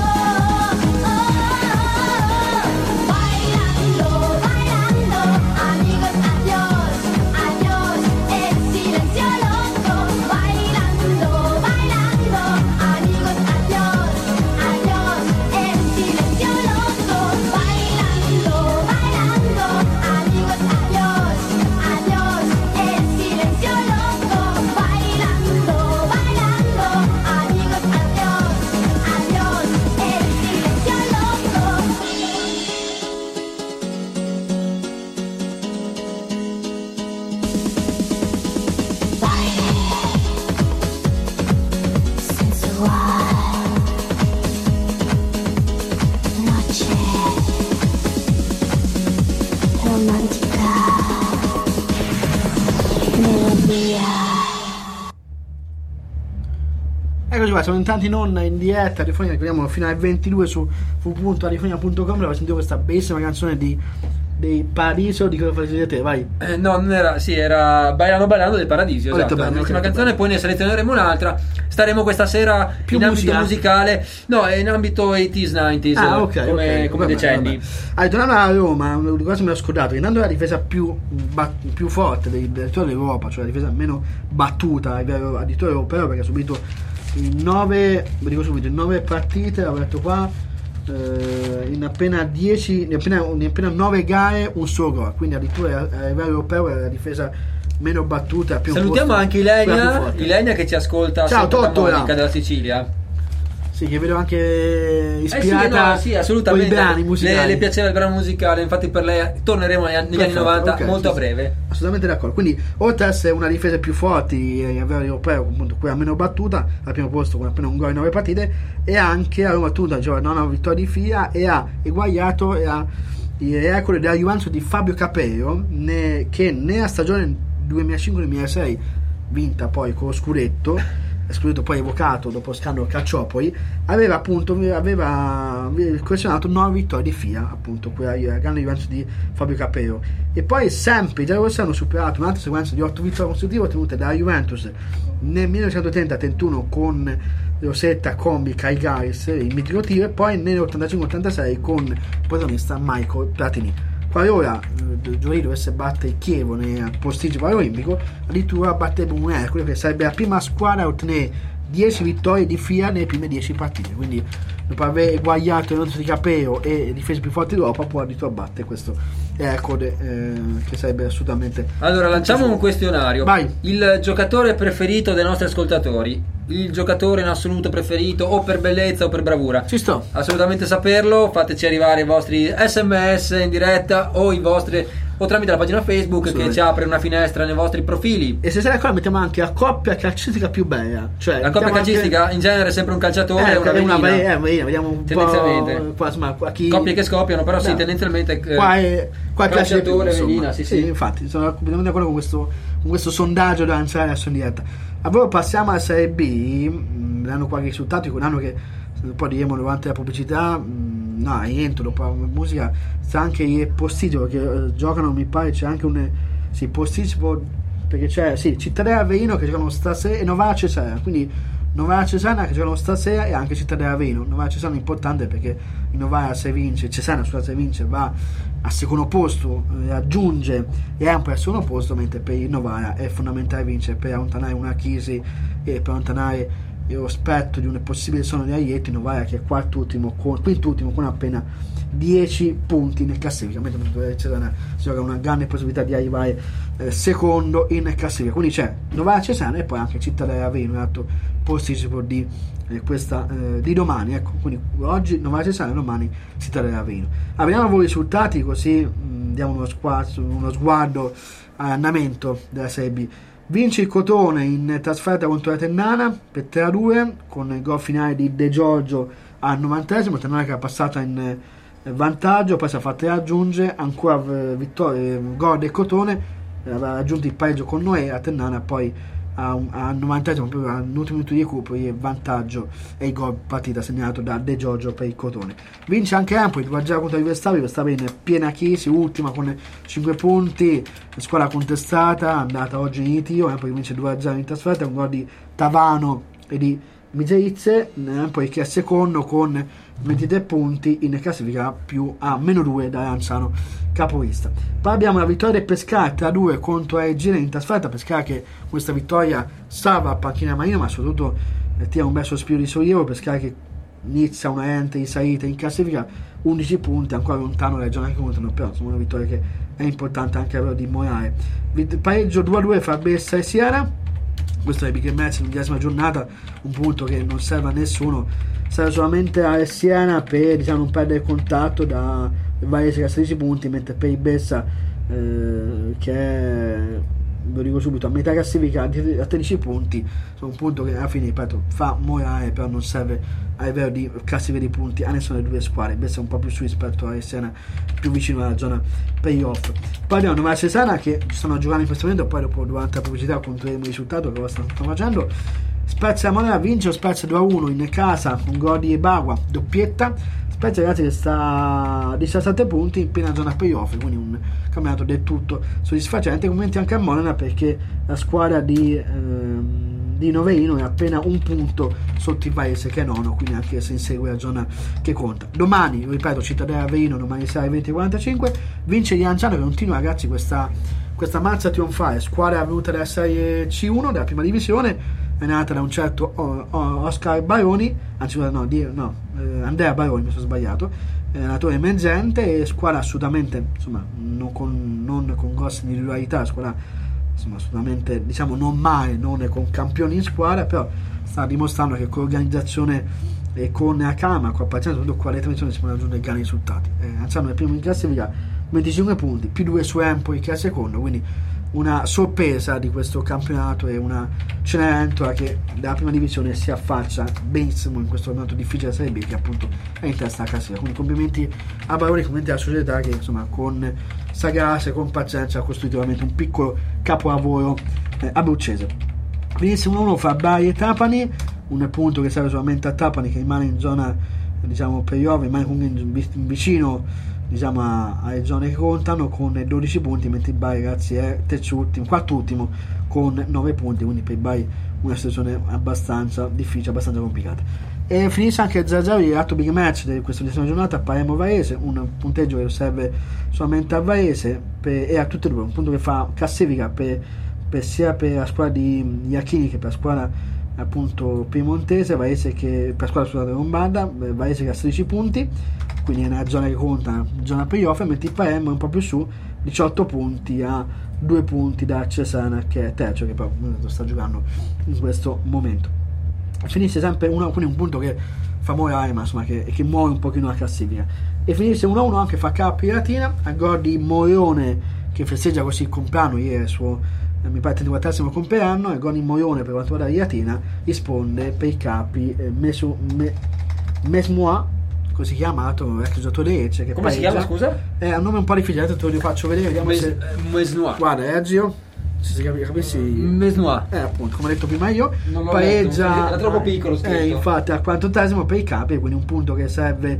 bailando, bailando, amigos, adiós, adiós, el silencio loco, bailando, bailando, amigos, adiós, adiós, el silencio loco, bailando, bailando, amigos, adiós, adiós, el silencio loco, bailando, bailando, amigos, adiós, adiós, el silencio loco. Baile sensual, noche romántica, melodía. Eccoci qua, siamo intanto in onda, in diretta, radiofonia, ricordiamo fino alle ventidue su w w w punto radiofonia punto com. Dove sentito questa bellissima canzone di dei Paradiso. Di cosa fai te? Vai. Eh, no, non era, sì, era Bailando Bailando del Paradiso, Ho detto esatto, bene, l'ultima ho detto canzone, bene. poi ne selezioneremo un'altra. Staremo questa sera Più in musica? ambito musicale, no, è in ambito ottanta novanta, Ah, ok, come, ok, come vabbè, decenni. vabbè. Allora, tornando a Roma, una cosa me l'ho scordato. Intanto la difesa più, bat- più forte dei- di tutta l'Europa, cioè la difesa meno battuta a livello addirittura europeo, perché ha subito in nove, vi dico subito, in nove partite, l'avevo detto qua, eh, in appena dieci, in appena, in appena nove gare un solo gol, quindi addirittura a, a livello europeo è la difesa meno battuta. Più Salutiamo posto, anche quella più Ilenia, forte. Ilenia che ci ascolta Ciao, sempre da Tottola. Monica della Sicilia. Sì, che vedo anche Eh sì, ispirata no, sì, assolutamente. coi brani musicali. Le, le piaceva il brano musicale, infatti per lei torneremo negli anni, negli anni Perfetto, novanta ok, molto sì, a breve. Assolutamente d'accordo. Quindi, oltre ad essere una difesa più forte a livello europeo, appunto quella meno battuta, al primo posto con appena un gol in nove partite, e anche ha battuta, cioè non ha vittoria di fila, e ha eguagliato e ha il record della Juventus di Fabio Capello, ne, che nella stagione duemilacinque duemilasei, vinta poi con lo scudetto, scudetto poi evocato dopo lo scandalo Calciopoli, aveva appunto aveva collezionato nove vittorie di fila, appunto quella la grande Juventus di Fabio Capello. E poi sempre i giallorossi hanno superato un'altra sequenza di otto vittorie consecutive ottenute dalla Juventus nel millenovecentotrenta trentuno con Rosetta, Combi, Caigaris, il mitico tiro, e poi nell'ottantacinque ottantasei con il protagonista Michael Platini. Qualora eh, giovedì dovesse battere il Chievo nel posticipo olimpico, addirittura batterebbe un Ercole, che sarebbe la prima squadra a ottenere dieci vittorie di fila nelle prime dieci partite. Quindi, dopo aver eguagliato il nostro di Capello e difese più forti d'Europa, può addirittura battere questo Ercole, eh, che sarebbe assolutamente. Allora, lanciamo un questionario. Vai. Il giocatore preferito dei nostri ascoltatori, il giocatore in assoluto preferito, o per bellezza o per bravura. Ci sto. Assolutamente saperlo, fateci arrivare i vostri sms in diretta o i vostri o tramite la pagina Facebook che ci apre una finestra nei vostri profili. E se sei d'accordo mettiamo anche la coppia calcistica più bella, cioè La coppia mettiamo anche- calcistica in genere è sempre un calciatore eh, e una è una velina. velina, eh, velina, vediamo un Tendenzialmente. po' qua, insomma, qua chi... Coppie che scoppiano, però sì, No. tendenzialmente eh, qua è qua piace di più, calciatore, insomma. velina, sì, sì. Infatti sono completamente d'accordo con questo, con questo sondaggio da lanciare adesso in diretta. Allora passiamo alla Serie B, mh, vedendo qualche risultato, ricordando che poi diremo durante la pubblicità, mh, no, rientro dopo la musica, sta anche il posticipo che eh, giocano, mi pare c'è anche un sì, posticipo, perché c'è sì, Cittadella Avellino che giocano stasera e Novara Cesena, quindi Novara Cesena che giocano stasera e anche Cittadella Avellino. Novara Cesena è importante perché il Novara, se vince, Cesena scusate, se vince va al secondo posto, eh, raggiunge e Empoli al secondo posto, mentre per il Novara è fondamentale vincere per allontanare una crisi e per allontanare lo spettro di un possibile sonno di Aieti. Novara che è quart'ultimo con, quint'ultimo con appena dieci punti nel classifica, mentre per Cesena si gioca una grande possibilità di arrivare eh, secondo in classifica. Quindi c'è Novara Cesena e poi anche Cittadella Avellino, un altro posticipo di eh, questa eh, di domani, ecco, quindi oggi Novara Cesena e domani Cittadella Avellino. Ah, vediamo voi i risultati, così mh, diamo uno sguardo, uno sguardo all'andamento della Serie B. Vince il Crotone in trasferta contro la Ternana per tre a due con il gol finale di De Giorgio al novantesimo. Ternana che era passata in eh, vantaggio, poi si è fatta raggiungere ancora eh, vittoria, eh, gol del Crotone, eh, aveva raggiunto il pareggio con Noè, a Ternana poi al novantesimo, proprio all'ultimo minuto di recupero, il vantaggio e il gol partita segnato da De Giorgio per il Crotone. Vince anche Empoli, due a zero contro il Verstappen, Verstappen in piena crisi, ultima con cinque punti, squadra contestata, andata oggi in ritiro. Empoli vince due a zero in trasferta, un gol di Tavano e di Miserizze. Empoli che è secondo con ventitré punti in classifica, più a meno due da Lanciano capolista. Poi abbiamo la vittoria del Pescara tre a due contro la Regina in trasferta. Pescara che questa vittoria salva a panchina Marino, ma soprattutto eh, tira un bel sospiro di sollievo. Pescara che inizia una lente di salita in classifica, undici punti, ancora lontano dalle zone che contano, però insomma una vittoria che è importante anche a livello di morale. Pareggio due a due fra Bessa e Siena, questo è il Big Match l'undicesima giornata, un punto che non serve a nessuno, serve solamente a Siena per, diciamo, non perdere contatto da Varese che ha sedici punti, mentre per il Bessa eh, che è, lo dico subito, a metà classifica a tredici punti, sono un punto che alla fine, ripeto, fa morale, però non serve a livello di classifica di punti a nessuna delle due squadre. Bessa è un po' più su rispetto a Siena, più vicino alla zona playoff. Poi abbiamo Novara Cesena che stanno giocando in questo momento, poi dopo durante la pubblicità controlleremo il risultato che lo stanno facendo. Spezia Modena vince lo Spezia due a uno in casa con gol di Bagua, doppietta. Spezia, ragazzi, che sta a diciassette punti in piena zona playoff, quindi un campionato del tutto soddisfacente. Complimenti anche a Modena, perché la squadra di, ehm, di Noveino è appena un punto sotto il Paese che è nono, quindi anche se insegue la zona che conta. Domani, ripeto, Cittadella Aveino, domani sera alle venti e quarantacinque, vince il Lanciano, che continua, ragazzi, questa, questa marcia trionfale. Squadra venuta dalla Serie C uno, della prima divisione, è nata da un certo Oscar Baroni, anzi no, di, no eh, Andrea Baroni, mi sono sbagliato, allenatore emergente, e squadra assolutamente, insomma, non con, non con grosse individualità, squadra, insomma, assolutamente, diciamo, non male, non con campioni in squadra, però sta dimostrando che con l'organizzazione e con la calma, con la pazienza, soprattutto con la determinazione, si possono raggiungere grandi risultati. Eh, Anziano è primo in classifica, venticinque punti, più due su Empoli che è secondo, quindi una sorpresa di questo campionato e una Cenerentola che dalla prima divisione si affaccia benissimo in questo momento difficile Serie B, che appunto è in testa a classifica. Quindi complimenti a Baroni, complimenti alla società che, insomma, con sagacia e con pazienza ha costruito veramente un piccolo capolavoro eh, abruzzese. Benissimo, uno fra Bari e Trapani, un punto che serve solamente a Trapani, che rimane in zona, diciamo, playoff, rimane comunque in vicino, diciamo, alle zone che contano, con dodici punti, mentre il Bari, ragazzi, è terzultimo, quartultimo con nove punti, quindi per il Bari una situazione abbastanza difficile, abbastanza complicata. E finisce anche il zero a zero, l'altro big match di questa ultima giornata, Palermo Varese, un punteggio che serve solamente a Varese per, e a tutte e due, un punto che fa classifica per, per sia per la squadra di Iachini che per la squadra, appunto, piemontese. Varese che per la squadra, scusate, lombarda, Varese che ha sedici punti, quindi è una zona che conta, zona playoff, mentre il Palermo è un po' più su, diciotto punti, a due punti da Cesana che è terzo, che però sta giocando in questo momento. Finisce sempre uno, quindi un punto che fa morire, ma insomma che, che muove un pochino la classifica. E finisce uno a uno anche fra Carpi e Latina, a gol di Morione che festeggia così il compleanno, ieri è il suo, mi pare, trentaquattresimo compleanno, e gol di Morione per quanto riguarda Latina risponde per i Capi eh, Mesu, me, Mesmoa, così chiamato, ex giocatore di Lecce, che come pareggia. Si chiama, scusa? È un nome un po' difficile, te lo faccio vedere, vediamo Mes, se Mesnois. Guarda, Ergio, se si capissi Mesnois. Eh, appunto, come ho detto prima io, non pareggia, letto, era troppo piccolo scritto. Eh, infatti al quarantotesimo per i Capi, quindi un punto che serve,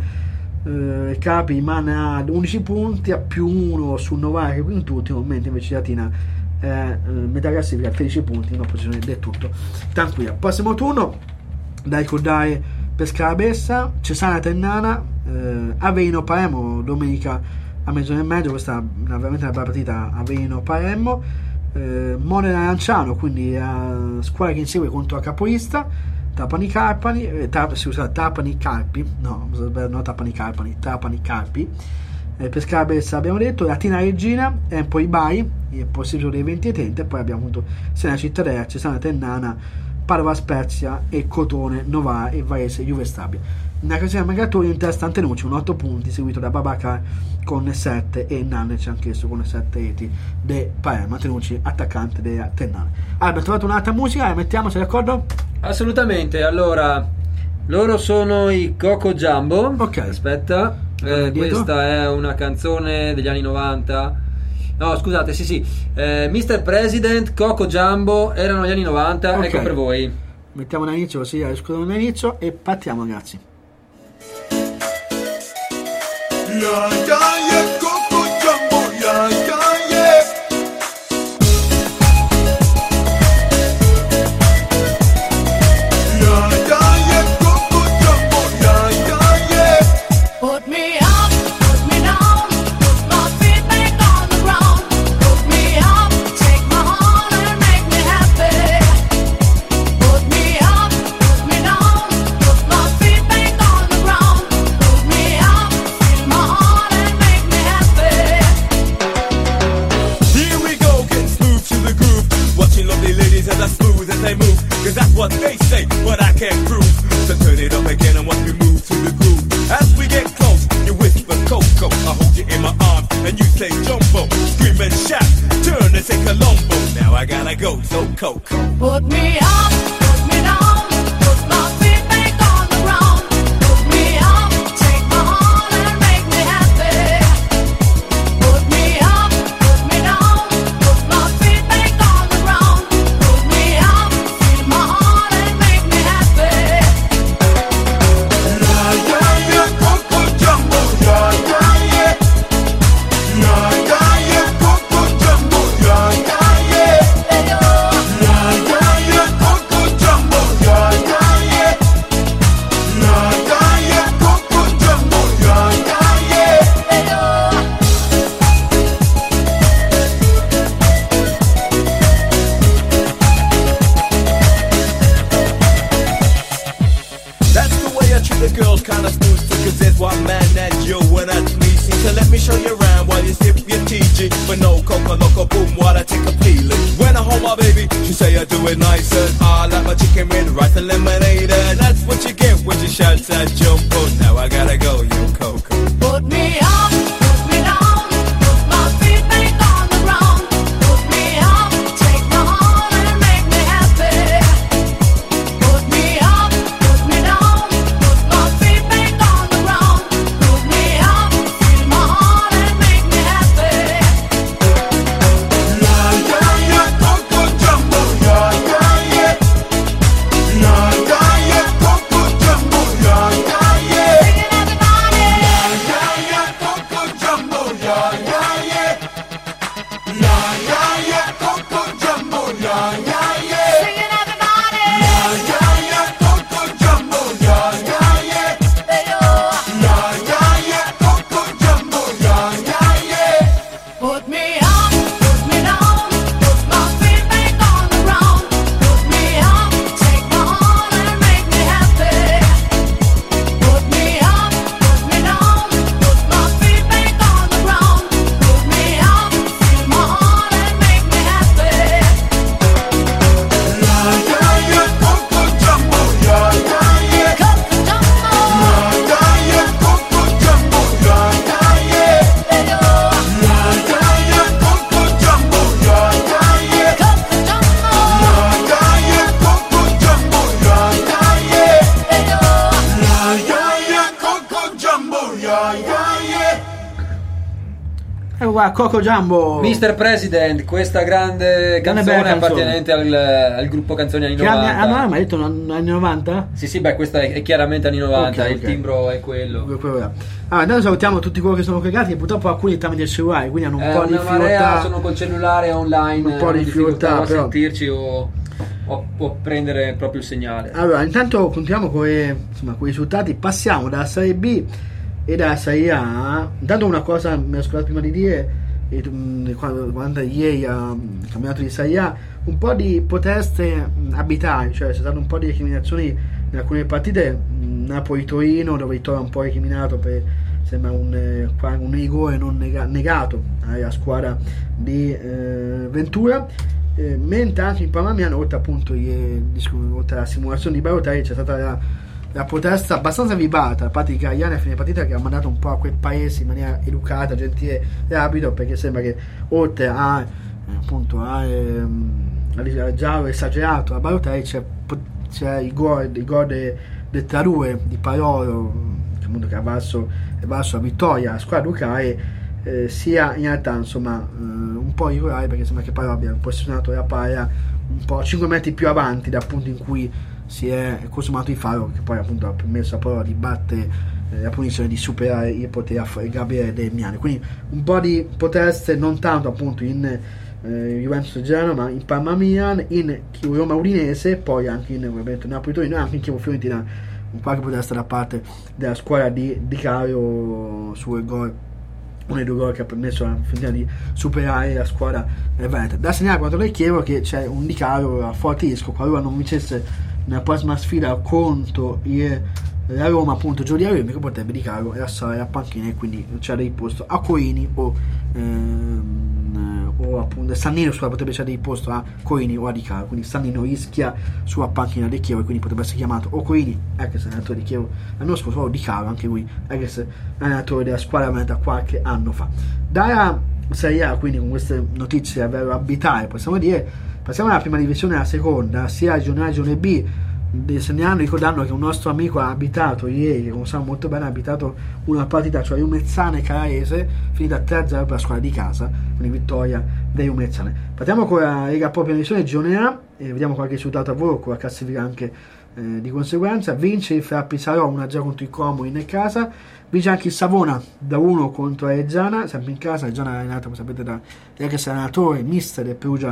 eh, Capi rimane a undici punti, a più uno sul Novara che è quintultimo, mentre invece Latina è eh, metà classifica, tredici punti, in una posizione del tutto tranquilla. Prossimo turno da ricordare per Scarabessa, Cesana Ternana, eh, Aveino Palermo domenica a mezz'ora e mezzo, questa è una, veramente una bella partita. Aveino Palermo, eh, Modena Lanciano, quindi la squadra che insegue contro la capolista Trapani Carpani, eh, Trap, scusate, Trapani Carpi, no, no Trapani Carpani, Trapani Carpi. Eh, per Scarabessa abbiamo detto Latina Regina, Empoli Bari, il possibile dei venti e trenta, e poi abbiamo avuto Sena Cittadella, Cesana Ternana, Padova Spezia e Cotone Novara e Varese Juve Stabia. Nella classifica Megatori in testa Antenucci con otto punti, seguito da Babacar con sette e Nannec anch'esso con sette reti de Palermo. Antenucci attaccante della Ternana. Allora, abbiamo trovato un'altra musica, la mettiamo, sei d'accordo? Assolutamente. Allora, loro sono i Coco Jumbo. Ok, aspetta, eh, questa è una canzone degli anni novanta. No, scusate, sì sì, eh, mister President, Coco Jumbo, erano gli anni novanta, okay. Ecco per voi. Mettiamo l'inizio così escono l'inizio e partiamo, ragazzi. Yeah, yeah, yeah, Coco Jumbo, yeah, yeah, yeah. Yeah, yeah, yeah, Coco Jumbo, yeah, yeah, yeah. Put me up, put me down, put my feet back on the ground. Put me up, take my heart and make me happy. Put me up, put me down, put my feet back on the ground. Put me up, feel my heart and make me happy. Here we go, getting smooth to the groove. Watching lovely ladies as I smooth as they move. Cause that's what they say, but I can't prove. So turn it up again and watch me move to the groove. As we get close, you whisper Coco, I hold you in my arms and you say Jumbo. Scream and shout, turn and say Colombo. Now I gotta go, so Coco. Put me up, put me down, put my feet back on the ground. Put me up, take my heart and make me happy. Put me up, put me down, put my feet back on the ground. Put me up, feel my heart and The girl's kinda smooth too, cause there's one man that you and that's me. See, so let me show you around while you sip your T G. But no coca loco boom while I take a peeling. When I hold my baby, she say I do it nicer. I like my chicken with rice and lemonade. And that's what you get when you shout that jumbo. Now I gotta go, yo Coco. Put me up, put me down, put my feet back on the ground. Put me up, take my heart and make me happy. Put me up, put me down, put my feet back on the ground. Put me up, feel my heart and make me happy. La ya ya Coco Jumbo, ya ya ya. La ya ya Coco Jumbo, ya ya ya. Singing everybody. La ya ya Coco Jumbo, ya ya ya. La ya ya Coco Jumbo, ya ya ya. Singing everybody. La ya ya Coco Jumbo, ya ya ya. Hey, oh. La ya ya Coco Jumbo, ya ya ya. Put me up, put me down, put my feet back on the ground. Put me up, take my heart and make me happy. Put me up, put me down, put my feet back on the ground. Put me up, feel my heart and make me happy. La ya ya Coco Jumbo, ya ya ya. Coco Jumbo, La ya ya Coco Jumbo, ya ya ya. hey, oh. La ya ya Coco Jumbo, ya ya ya. Coco Jumbo, La ya ya Coco Jumbo, ya ya ya. hey, oh. La ya ya Coco Jumbo, ya ya ya. Ecco qua, Coco Jumbo. mister President, questa grande Grande canzone bella canzone. appartenente al, al gruppo canzoni anni Che anni, novanta. ah, no, ma hai detto non- anni novanta? Sì, sì, beh, questa è, è chiaramente anni novanta, Ok, il ok. timbro è quello. Quello là. Allora, intanto salutiamo tutti quelli che sono collegati, che purtroppo alcuni tramite il cellulare, quindi hanno un È po' di una marea, difficoltà. sono col cellulare online, Un po' hanno di difficoltà difficoltà, a però. sentirci o, o, o prendere proprio il segnale. Allora, intanto continuiamo con, i- insomma, con i risultati. Passiamo dalla Serie B e dalla Serie A. Intanto una cosa mi ero scordato prima di dire, e, mh, quando, quando ieri ha campionato di Serie A, un po' di proteste mh, arbitrali, cioè c'è stato un po' di recriminazioni in alcune partite. mh, Napoli-Torino, dove il Toro è un po' recriminato per sembra un, eh, qua- un rigore non nega- negato alla squadra di eh, Ventura. Eh, mentre anche in Palmamiano, oltre appunto eh, discu- oltre alla simulazione di Balotelli, c'è stata la, la protesta abbastanza vibrata da parte di Cagliari a fine partita, che ha mandato un po' a quel paese in maniera educata, gentile e rapido, perché sembra che oltre a eh, appunto a ehm, al giallo esagerato a Balotelli c'è, c'è il gol, il gol de- del tre a due di Parolo, che appunto che ha valso, è valso la vittoria alla squadra lucane. Eh, sia in realtà insomma eh, un po' irregolare, perché sembra che Parò abbia posizionato la palla un po' cinque metri più avanti dal punto in cui si è consumato il fallo, che poi appunto ha permesso a Parò di battere eh, la punizione, di superare il potere a fare Gabriele Demiani. Quindi un po' di proteste non tanto appunto in eh, Juventus Genoa, ma in Parma Milan, in Roma Udinese, poi anche in ovviamente Napoli Torino e anche in Chievo Fiorentina, un qualche protesta da parte della squadra di, di Caio sul gol, un dei due gol che ha permesso alla Fiorentina di superare la squadra eh, veneta. Da segnalare quanto le chiedo che c'è un Di Caio a forte rischio, qualora non vincesse nella prossima sfida contro il, la Roma, appunto giovedì a Roma, che potrebbe Di Caio lasciare la panchina e quindi c'è dei posto a Coini o ehm, o appunto Sannino, sulla potrebbe c'è dei posto a Coini o a Di Caio, quindi Sannino rischia sulla panchina di Chievo e quindi potrebbe essere chiamato o Coini, ex allenatore di Chievo l'anno scorso, o Di Caio, anche lui ex allenatore della squadra veneta qualche anno fa. Dalla Serie A, quindi con queste notizie davvero arbitrarie, possiamo dire, passiamo alla prima divisione e alla seconda, sia regionale che regione B, segnalando, ricordando che un nostro amico ha abitato ieri, che conosciamo molto bene, ha abitato una partita, cioè Jumezzane Calaese, finita tre a zero per la squadra di casa, quindi vittoria dei Jumezzane. Partiamo con la Lega Pro prima divisione regione A e vediamo qualche risultato a volo, con la classifica anche eh, di conseguenza. Vince il Frappi Sarò uno a zero contro il Como in casa, vince anche il Savona da uno contro la Reggiana, sempre in casa. Reggiana è allenata, come sapete, da ex allenatore mister del Perugia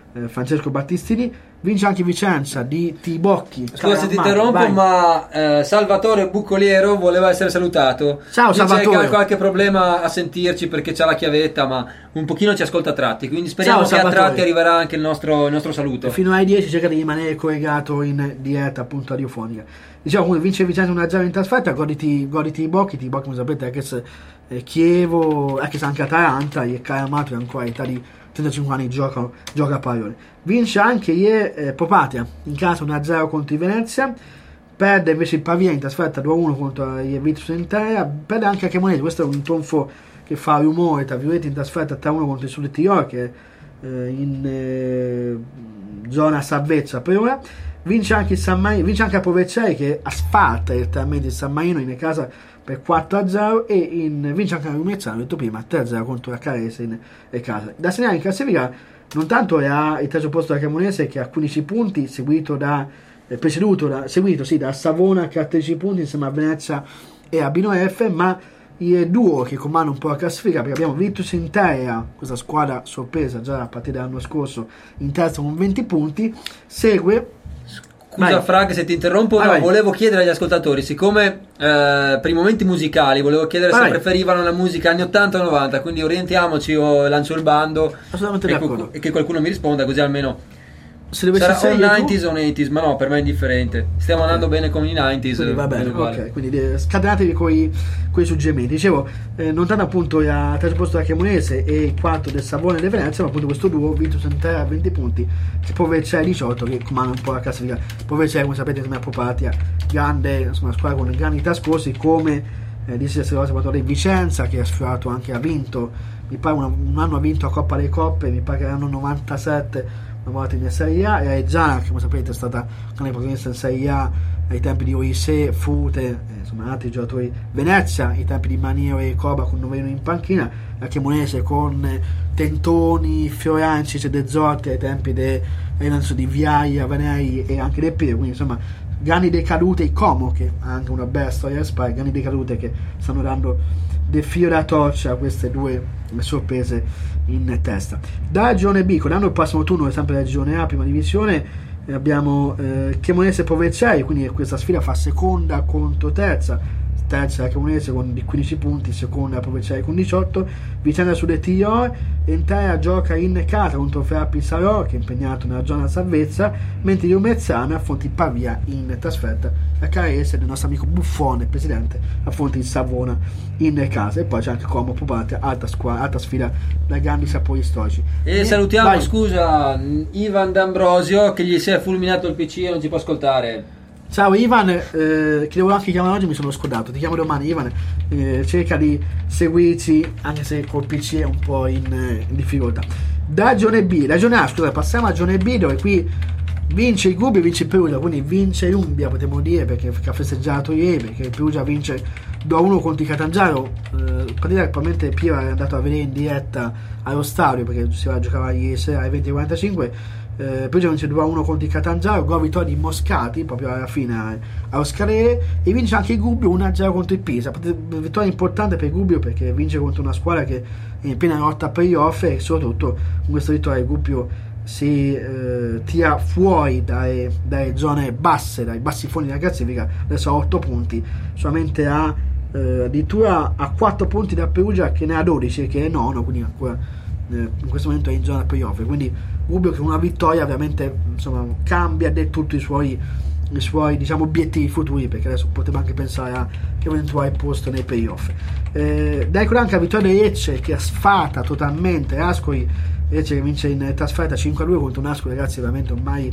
eh, Francesco Battistini. Vince anche Vicenza di Tibocchi. Scusa se ti Calamari. interrompo, Vai. ma eh, Salvatore Buccoliero voleva essere salutato. Ciao, Dice Salvatore. che ha qualche problema a sentirci perché c'ha la chiavetta, ma un pochino ci ascolta a tratti, quindi speriamo Ciao, che a Salvatore. tratti arriverà anche il nostro, il nostro saluto. Fino alle dieci cerca di rimanere collegato in diretta appunto radiofonica. Diciamo comunque vince Vicenza uno a zero in trasferta, goditi, goditi i Bocchi, i Bocchi come sapete anche se eh, Chievo, anche se anche Atalanta e Calamato ancora in età di trentacinque anni giocano, gioca a pallone. Vince anche ieri eh, Popatia in casa uno a zero contro il Venezia, perde invece il Pavia in trasferta due a uno contro il Virtus Entera, perde anche a Cremonese, questo è un tonfo che fa rumore tra virgolette in trasferta tre a uno contro il Sud Tirolo che è eh, in eh, zona salvezza per ora. Vince anche il San Marino, vince anche a Povecei che asfalta direttamente il San Marino in casa per quattro a zero e in, vince anche la Lumezzano, ho detto prima, tre a zero contro la Carese in, in casa. Da segnalare in classifica non tanto è il terzo posto della Cremonese che ha quindici punti, seguito da eh, preceduto da, seguito sì, da Savona che ha tredici punti insieme a Venezia e a Bino F, ma il duo che comanda un po' la classifica, perché abbiamo Virtus Entera, questa squadra sorpresa già a partire dall'anno scorso, in terza con venti punti, segue. Scusa Vai. Frank se ti interrompo, Vai, no, vai. volevo chiedere agli ascoltatori, siccome eh, per i momenti musicali volevo chiedere Vai, se vai. preferivano la musica anni ottanta o novanta, quindi orientiamoci, io lancio il bando Assolutamente e, d'accordo. cu- e che qualcuno mi risponda, così almeno Se dovessi sarà o essere io, tu- novanta o ottanta, ma no, per me è indifferente. Stiamo andando bene con i novanta. Quindi va bene, ok, quindi eh, scatenatevi coi, coi suggerimenti. Dicevo, eh, non tanto appunto il terzo posto della Cremonese e il quarto del Savona e del Venezia, ma appunto questo duo, Virtus Entera a venti punti, e Povecei diciotto che comanda un po' la classifica. Povecei, come sapete, insieme a Popatia, grande, insomma, squadra con grandi trascorsi, come eh, disse la volta di Vicenza, che ha sfiorato anche, ha vinto, mi pare una, un anno ha vinto a Coppa delle Coppe, mi pare che l'anno novantasette una volta in Serie A, e Reggiana che come sapete è stata grande protagonista in Serie A ai tempi di Oise, Fute, eh, insomma altri giocatori. Venezia ai tempi di Maniero e Coba con Novello in panchina, la Cremonese con eh, Tentoni, Fiorancic e De Zorti ai tempi de, eh, di Viaia, Vanei e anche De Pire, quindi insomma grandi decadute, il Como che ha anche una bella storia alle spalle, grandi decadute che stanno dando del filo da torcia a queste due sorprese in testa. Da Girone B, con l'anno il prossimo turno è sempre la Girone A, prima divisione, eh, abbiamo eh, Cremonese e Povecei, quindi questa sfida fa seconda contro terza, terza la Cremonese con quindici punti, seconda la Povecei con diciotto, Vicenza Sud e Tirolo, Entera gioca in casa contro Ferrapi Sarò che è impegnato nella zona salvezza, mentre il Mezzana affronta il Pavia in trasferta, la Carese del nostro amico Buffone, presidente, affronta il Savona in casa, e poi c'è anche Como Popatia, altra squadra, altra sfida da grandi sapori storici. E Eh, salutiamo, vai. scusa, Ivan D'Ambrosio che gli si è fulminato il P C e non ci può ascoltare. Ciao Ivan, eh, che devo anche chiamare oggi, mi sono scordato, ti chiamo domani Ivan, eh, cerca di seguirci anche se col P C è un po' in, eh, in difficoltà. Da Girone B, da Girone A, scusa, passiamo a Girone B dove qui vince il Gubbio e vince il Perugia, quindi vince l'Umbria potremmo dire perché ha festeggiato ieri, perché il Perugia vince due a uno contro i Catanzaro, eh, partita che probabilmente Piero è andato a vedere in diretta allo stadio perché si va a giocare ieri sera alle venti e quarantacinque. Eh, Perugia vince due a uno contro il Catanzaro, gol vittoria di Moscati proprio alla fine allo scadere, e vince anche il Gubbio uno a zero contro il Pisa, vittoria importante per il Gubbio perché vince contro una squadra che è in piena lotta playoff, e soprattutto con questa vittoria il Gubbio si eh, tira fuori dalle, dalle zone basse, dai bassi fondi della classifica, adesso ha otto punti, solamente a eh, addirittura a quattro punti da Perugia che ne ha dodici, che è nono, quindi ancora eh, in questo momento è in zona playoff, quindi Gubbio che una vittoria ovviamente insomma cambia del tutto i suoi, i suoi diciamo obiettivi futuri, perché adesso poteva anche pensare a eventuale posto nei playoff. Eh, dai con anche la vittoria di Lecce che sfata totalmente Ascoli, Lecce che vince in trasferta cinque a due contro un Ascoli, ragazzi, veramente ormai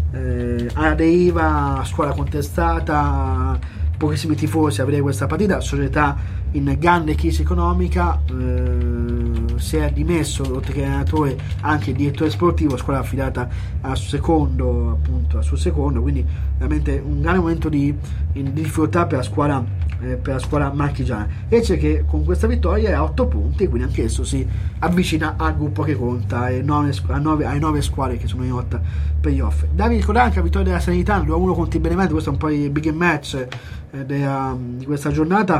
eh, alla deriva, squadra contestata, pochissimi tifosi a vedere questa partita, società in grande crisi economica, eh, si è dimesso oltre che allenatore anche il direttore sportivo, squadra affidata al secondo, appunto al suo secondo, quindi veramente un grande momento di, di difficoltà per la squadra, eh, per la squadra marchigiana. E c'è che con questa vittoria è a otto punti, quindi anche esso si avvicina al gruppo che conta, ai nove, a nove, ai nove squadre che sono in lotta per gli off. Davide Codanca, vittoria della Sanità due a uno contro il Benevento, questo è un po' il big match eh, della, di questa giornata.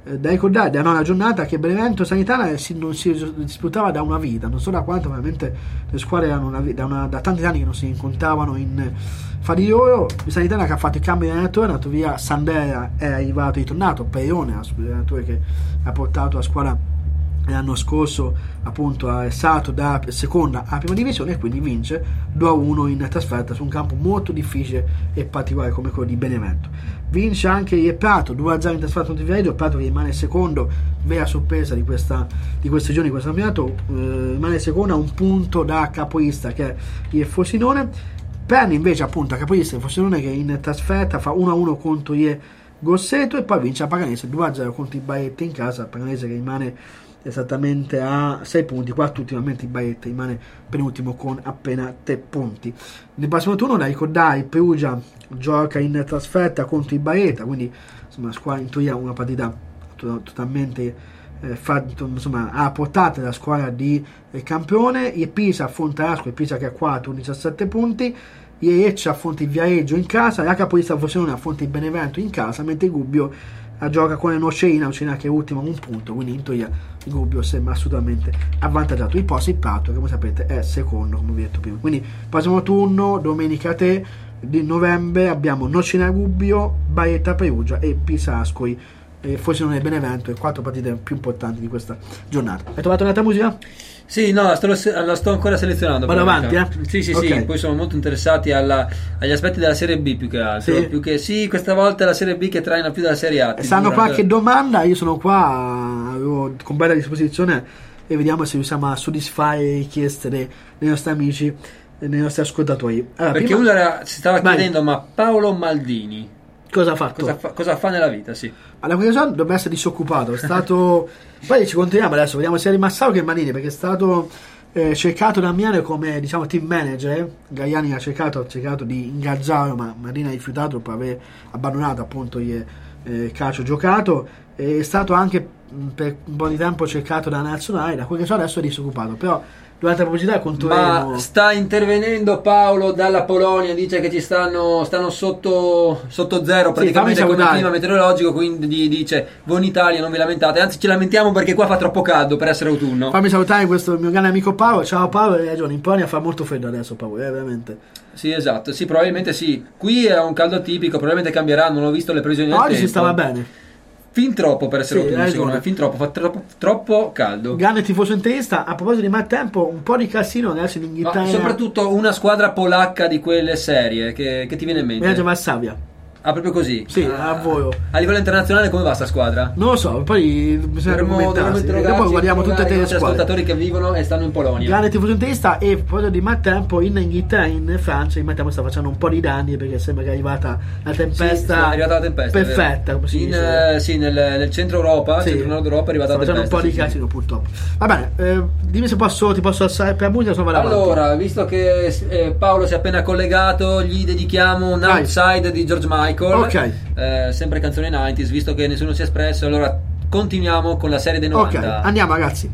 Eh, da ricordare della nona giornata che Benevento Sanitana si, non si disputava da una vita, non so da quanto, veramente le squadre erano una, da, una, da tanti anni che non si incontravano in fra di loro. Sanitana che ha fatto il cambio di allenatore, è andato via Sandera, è arrivato, è ritornato Peirone, l'allenatore che ha portato la squadra l'anno scorso appunto è stato da seconda a prima divisione, e quindi vince due a uno in trasferta su un campo molto difficile e particolare come quello di Benevento. Vince anche il Prato due a zero in trasferta contro il Viareggio, il Prato che rimane secondo, vera sorpresa di questa di queste giorni, di questo campionato, eh, rimane secondo a un punto da capolista che è il Frosinone. Prende invece appunto a capolista il Frosinone che in trasferta fa uno a uno contro il Grosseto, e poi vince a Paganese due a zero contro il Barletta in casa. Paganese che rimane esattamente a sei punti, quarto ultimamente il Barletta rimane penultimo con appena tre punti. Nel prossimo turno da ricordare il Perugia gioca in trasferta contro il Barletta, quindi insomma la squadra in teoria una partita to- totalmente eh, fatto, insomma a portata della squadra di eh, campione. Il Pisa affronta l'Ascoli, il Pisa che ha quattro diciassette punti, il Lecce affronta il Viareggio in casa, la capolista Frosinone affronta il Benevento in casa, mentre il Gubbio a gioca con Nocerina, Nocerina che è ultima un punto, quindi in teoria il Gubbio sembra assolutamente avvantaggiato. Il posto il Prato che come sapete è secondo, come vi ho detto prima. Quindi prossimo turno domenica tre di novembre abbiamo Nocerina Gubbio, Barletta Perugia e Pisa Ascoli, e Frosinone Benevento, e quattro partite più importanti di questa giornata. Hai trovato un'altra musica? Sì, no, sto, la sto ancora selezionando. Vado avanti, eh? Sì, sì, Okay. sì. Poi sono molto interessati alla, agli aspetti della Serie B più che altro. Sì. Più che sì, questa volta è la Serie B che traina più della Serie A. E sanno Durante- qualche domanda? Io sono qua, avevo con bella disposizione, e vediamo se riusciamo a soddisfare le richieste dei, dei nostri amici e dei nostri ascoltatori. Allora, Perché prima- uno era- si stava Vai. chiedendo, ma Paolo Maldini cosa ha fatto? cosa fa, cosa fa nella vita? Sì. Alla questa dovrebbe essere disoccupato, è stato poi ci controlliamo adesso, vediamo sia Massaro che Manini, perché è stato eh, cercato da Miano come diciamo team manager. Gaiani ha cercato, ha cercato di ingaggiarlo, ma Manini ha rifiutato per aver abbandonato appunto il eh, calcio giocato. È stato anche mh, per un po' di tempo cercato da nazionale, da quel che so adesso è disoccupato, però durante la pubblicità controlleremo. Ma sta intervenendo Paolo dalla Polonia, dice che ci stanno, stanno sotto, sotto zero praticamente fammi come salutare. clima meteorologico, quindi dice voi in Italia non vi lamentate, anzi ci lamentiamo perché qua fa troppo caldo per essere autunno. Fammi salutare questo mio grande amico Paolo. Ciao Paolo, hai ragione, in Polonia fa molto freddo adesso Paolo, eh, veramente. Sì, esatto, sì, probabilmente sì. Qui è un caldo atipico, probabilmente cambierà, non ho visto le previsioni del Oggi tempo. si stava bene. Fin troppo per essere Sì, autunno, hai secondo me, ragione. fin troppo, fa troppo, troppo caldo. Grande tifoso interista. A proposito di maltempo, un po' di casino adesso in Ma Inghilterra. soprattutto una squadra polacca di quelle serie che, che ti viene in mente. Viaggio Varsavia. Ah, proprio così? Sì, Ah, a volo. A livello internazionale come va sta squadra? Non lo so, poi bisogna Dovremmo, dovremmo documentarsi. interrogarci, Dopo guardiamo tutte e tre le i nostri squadre. ascoltatori che vivono e stanno in Polonia. Grande tifoso interista. E a proposito di maltempo, in Inghilterra, in Francia, il maltempo sta facendo un po' di danni perché sembra che è arrivata la Sì, tempesta, è arrivata la tempesta, è vero. perfetta, come si in, dice. eh, sì, nel, nel centro Europa, Sì. centro nord Europa è arrivata sta la facendo tempesta. un po' di sì, sì. casino purtroppo. Va bene, eh, dimmi se posso, ti posso alzare per la musica, se no vado avanti. Allora, visto che eh, Paolo si è appena collegato, gli dedichiamo un Vai. Outside di George Michael. Ok. Eh, sempre canzone novanta, visto che nessuno si è espresso, allora continuiamo con la serie dei Ok, novanta. andiamo ragazzi.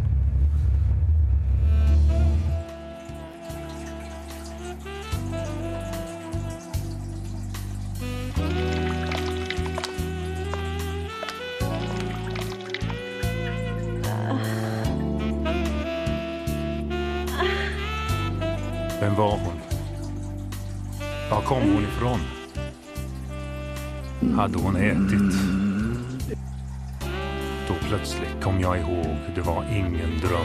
Vem var hon? Var kom hon ifrån? Hade hon ätit? Då plötsligt kom jag ihåg, det var ingen dröm.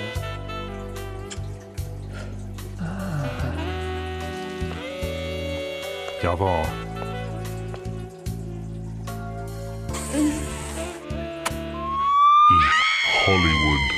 Jag var i Hollywood.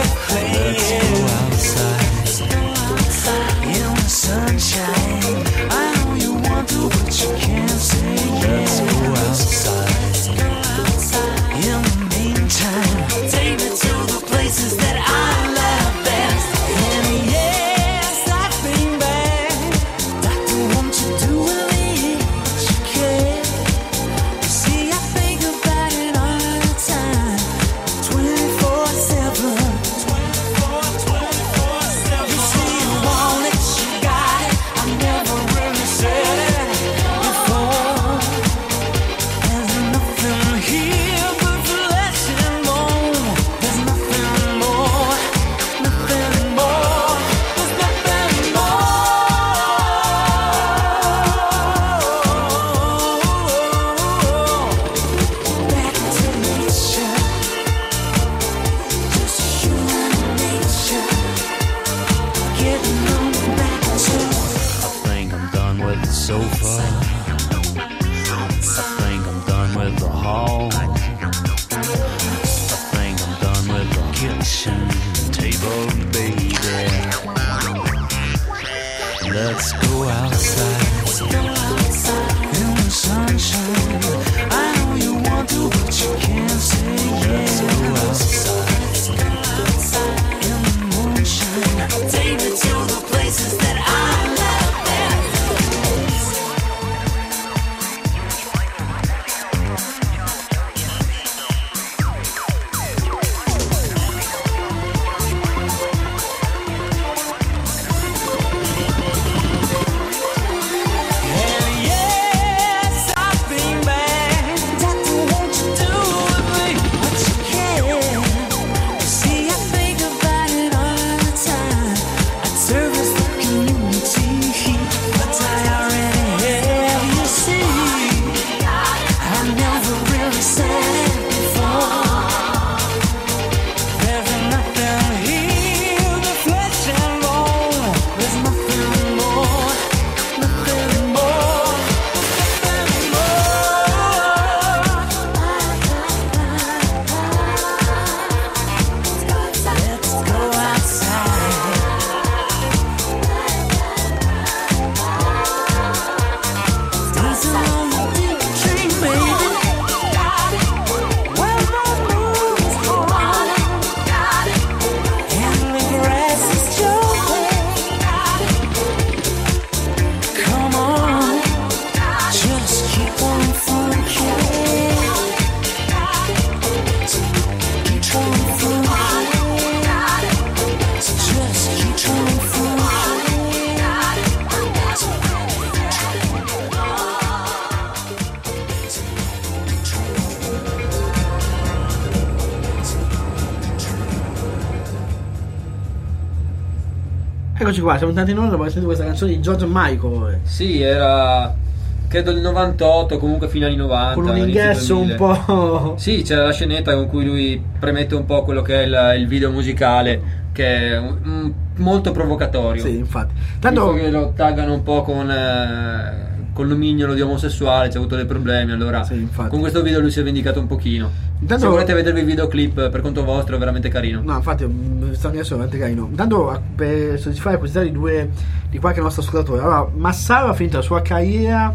Eccoci qua, siamo andati in onda, abbiamo sentito questa canzone di George Michael. Sì, era credo il novantotto, comunque fine anni novanta. Con un ingresso un po'... Sì, c'era la scenetta con cui lui premette un po' quello che è il, il video musicale, che è un, un, molto provocatorio. Sì, infatti. Tanto che lo taggano un po' con... Eh, con l'omignolo di omosessuale, c'ha avuto dei problemi, allora sì, con questo video lui si è vendicato un pochino. Intanto, se volete vedervi il videoclip per conto vostro è veramente carino. No, infatti sta adesso è veramente carino. Intanto per soddisfare la curiosità di due di qualche nostro ascoltatore, allora Massaro ha finito la sua carriera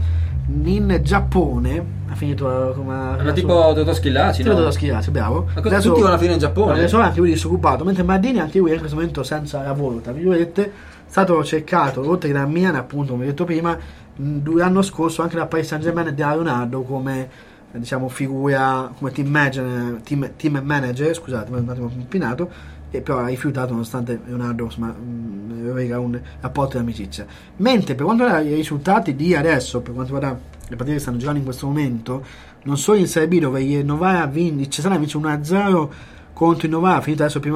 in Giappone, ha finito come era tipo Totò Schillaci, no? Totò Schillaci, bravo. Ma cosa, tutti vanno a finire in Giappone? Adesso anche lui è disoccupato, mentre Mardini anche lui in questo momento senza lavoro, tra virgolette, è stato cercato oltre che da Milan, appunto come detto prima, l'anno scorso anche da Paris Saint-Germain e da Leonardo come diciamo figura, come team manager, team, team manager scusate, mi è un attimo impinato, e però ha rifiutato nonostante Leonardo insomma aveva un rapporto di amicizia. Mentre per quanto riguarda i risultati di adesso, per quanto riguarda le partite che stanno giocando in questo momento, non solo in Serie B dove il Novara vince, Cesena vince uno a zero contro il Novara, finito adesso il primo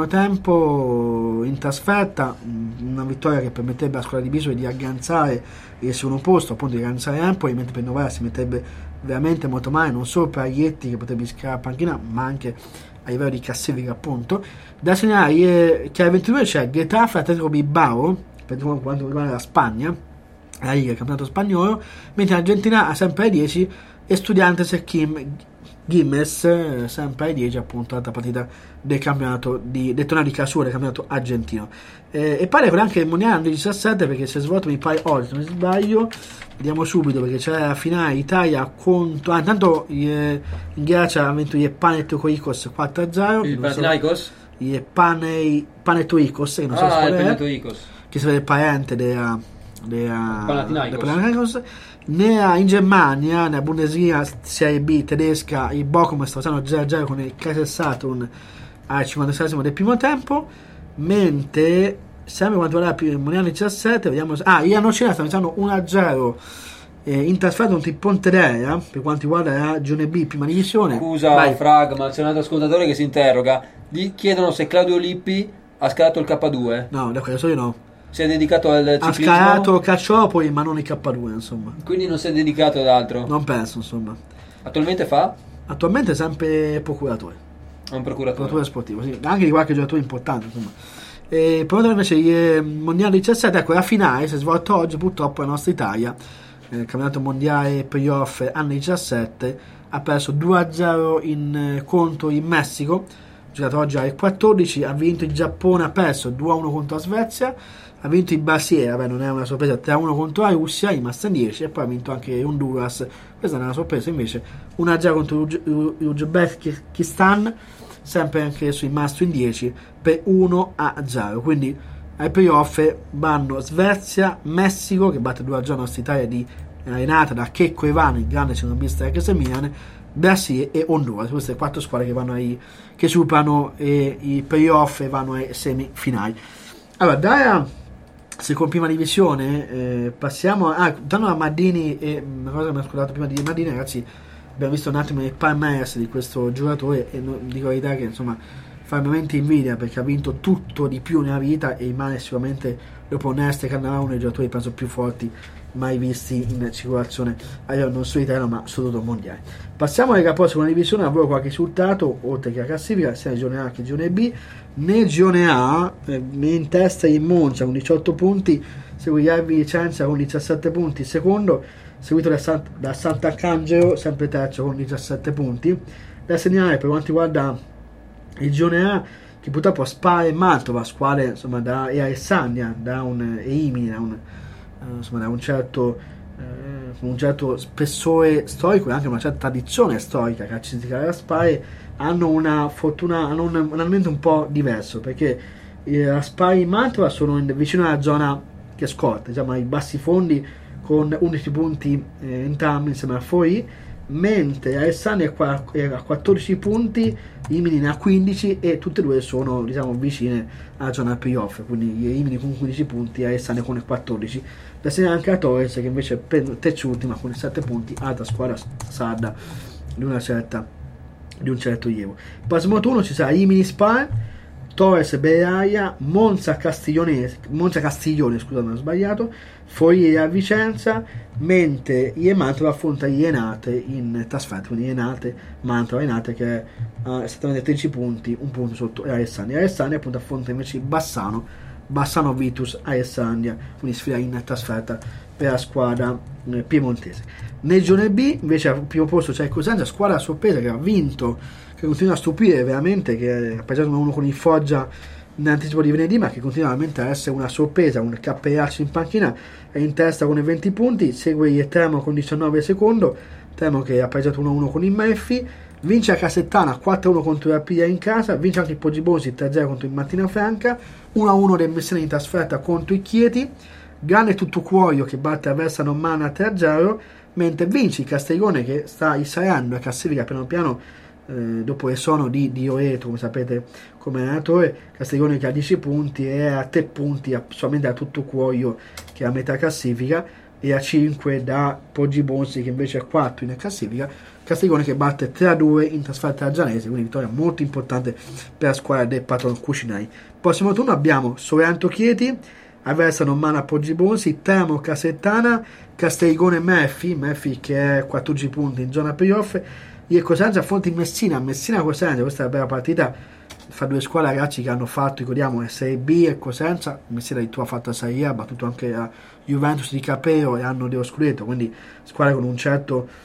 tempo in trasferta, una vittoria che permetterebbe alla squadra di Bisoli di agganciare il secondo posto, appunto di agganciare Empoli, mentre per il Novara si metterebbe veramente molto male, non solo per Aglietti che potrebbe rischiare la panchina, ma anche a livello di classifica, appunto. Da segnalare che alle ventidue c'è Getafe Atletico Bilbao per quanto riguarda la Spagna, la Liga, il campionato spagnolo, mentre l'Argentina ha sempre alle dieci e Studiantes e Kim Gimmes, eh, sempre ai dieci, appunto, l'altra partita del campionato di, del torneo di clausura del campionato argentino. Eh, e poi ricordo anche il mondiale under diciassette, perché si è svolto, mi pare oggi, se non mi sbaglio. Vediamo subito, perché c'è la finale Italia contro. Ah, intanto eh, in Grecia ha vinto il Panetoikos quattro a zero. Il Panathinaikos? Il Pane, Panetoikos, che non so Ah, se il è, Panetoikos. che sarebbe il parente della, della, Panathinaikos. del Panathinaikos. Nella, in Germania, nella Bundesliga Serie B tedesca, il Bochum sta facendo zero a zero con il Kaiserslautern al cinquantaseiesimo del primo tempo, mentre sempre quanto riguarda il mondiale diciassette, vediamo. Ah, il Nocera sta facendo uno a zero eh, in trasferta contro il Pontedera per quanto riguarda la Girone B prima divisione. Scusa, Vai. Frag, ma c'è un altro ascoltatore che si interroga. Gli chiedono se Claudio Lippi ha scalato il K due. No, da questo io no. Si è dedicato al Ha ciclismo. scalato Calciopoli, ma non il K due, insomma. Quindi non si è dedicato ad altro. Non penso, insomma. Attualmente fa? Attualmente è sempre procuratore. È un procuratore. Procuratore sportivo, sì. Anche di qualche giocatore importante, insomma. E poi invece il mondiale diciassette, ecco, la finale si è svolta oggi, purtroppo la nostra Italia, eh, il campionato mondiale playoff anni diciassette, ha perso due a zero in, eh, contro il Messico, giocato oggi alle quattordici, ha vinto il Giappone, ha perso due a uno contro la Svezia, ha vinto il Brasile, vabbè, non è una sorpresa, tre a uno contro la Russia, rimasta in dieci, e poi ha vinto anche Honduras, questa è una sorpresa invece, uno a zero contro l'Uzbekistan, sempre anche sui rimasto in dieci per uno a zero. Quindi ai playoff vanno Svezia, Messico, che batte due a zero la nostra Italia di allenata da Checco Ivano, il grande centrocampista del Chiesa Milan, Brasile e Honduras. Queste quattro squadre che vanno ai, che superano eh, i playoff e vanno ai semifinali. Allora, dalla seconda prima divisione eh, passiamo a ah, danno a Maldini, e una cosa che mi ha scordato prima di Maldini, ragazzi. Abbiamo visto un attimo il palmarès di questo giocatore e non, dico la verità che insomma fa veramente invidia, perché ha vinto tutto di più nella vita e rimane sicuramente, dopo Neste e Cannavaro, uno dei giocatori penso più forti mai visti in circolazione allora, non solo italiano ma soprattutto mondiale. Passiamo alla prossima divisione, avrò qualche risultato oltre che la classifica sia nel girone A che nel girone B. Nel girone A eh, in testa il Monza con diciotto punti, segue gli Albi Vicenza con diciassette punti, secondo, seguito da, Sant- da Sant'Arcangelo, sempre terzo con diciassette punti. Da segnalare per quanto riguarda il girone A, che purtroppo Spal e Mantova, squadre insomma da e Alessandria, da un e Imini, da un, uh, insomma, da un certo uh, un certo spessore storico e anche una certa tradizione storica calcistica della Spal, hanno una fortuna, hanno un, un andamento un po' diverso, perché eh, la Spal e Mantova sono in, vicino alla zona che scorta, diciamo ai bassi fondi, con undici punti eh, entrambi insieme a Forlì, mentre Alessandria ha quattordici punti, Imini ne ha quindici e tutte e due sono, diciamo, vicine alla zona playoff, quindi Imini con quindici punti e Alessandria con quattordici. Da segnalare anche la Torres, che invece prende terzultima con sette punti, altra squadra sarda di una certa di un certo rilievo. Il prossimo turno ci sarà Imini Spal, Torres Beraia, Monza Castiglione, Monza Castiglione, scusate, non ho sbagliato, Forlì a Vicenza, mentre Mantova affronta Ienate in trasferta, quindi Ienate, Mantova, Ienate che ha esattamente tredici punti, un punto sotto Alessandria. Alessandria appunto affronta invece Bassano, Bassano Vitus Alessandria, quindi sfida in trasferta per la squadra eh, piemontese. Nel girone B invece al primo posto c'è il Cosenza, squadra a sorpresa che ha vinto, che continua a stupire veramente, che ha pareggiato uno con il Foggia in anticipo di venerdì, ma che continua veramente a essere una sorpresa, un cappellaccio in panchina, è in testa con i venti punti, segue il Teramo con diciannove secondo, Teramo che ha pareggiato uno a uno con il Melfi, vince a Casettana quattro a uno contro la Piglia in casa, vince anche il Poggibonsi tre a zero contro il Martina Franca, uno a uno del Messina in trasferta contro i Chieti, grande Tuttocuoio che batte a Versa Normana tre a zero, mentre vince il Castiglione che sta risalendo a classifica piano piano eh, dopo il sono di Dioreto, come sapete, come allenatore. Castiglione che ha dieci punti e a tre punti a, solamente da Tuttocuoio che è a metà classifica, e a cinque da Poggibonsi che invece è quattro in classifica. Castiglione che batte tre a due in trasferta a Gianese, quindi vittoria molto importante per la squadra del patron Cucinai. Prossimo turno abbiamo Sorrento Chieti, Aversa Normana Poggibonsi, Teramo Casertana, Castelligone Melfi, Melfi che è quattordici punti in zona playoff, il Cosenza affronta il Messina, Messina Cosenza, questa è la bella partita, fa due squadre ragazzi che hanno fatto, ricordiamo, la Serie B e Cosenza, Messina di tu ha fatto la Serie A, ha battuto anche la Juventus di Capeo e hanno dello scudetto, quindi squadre con un certo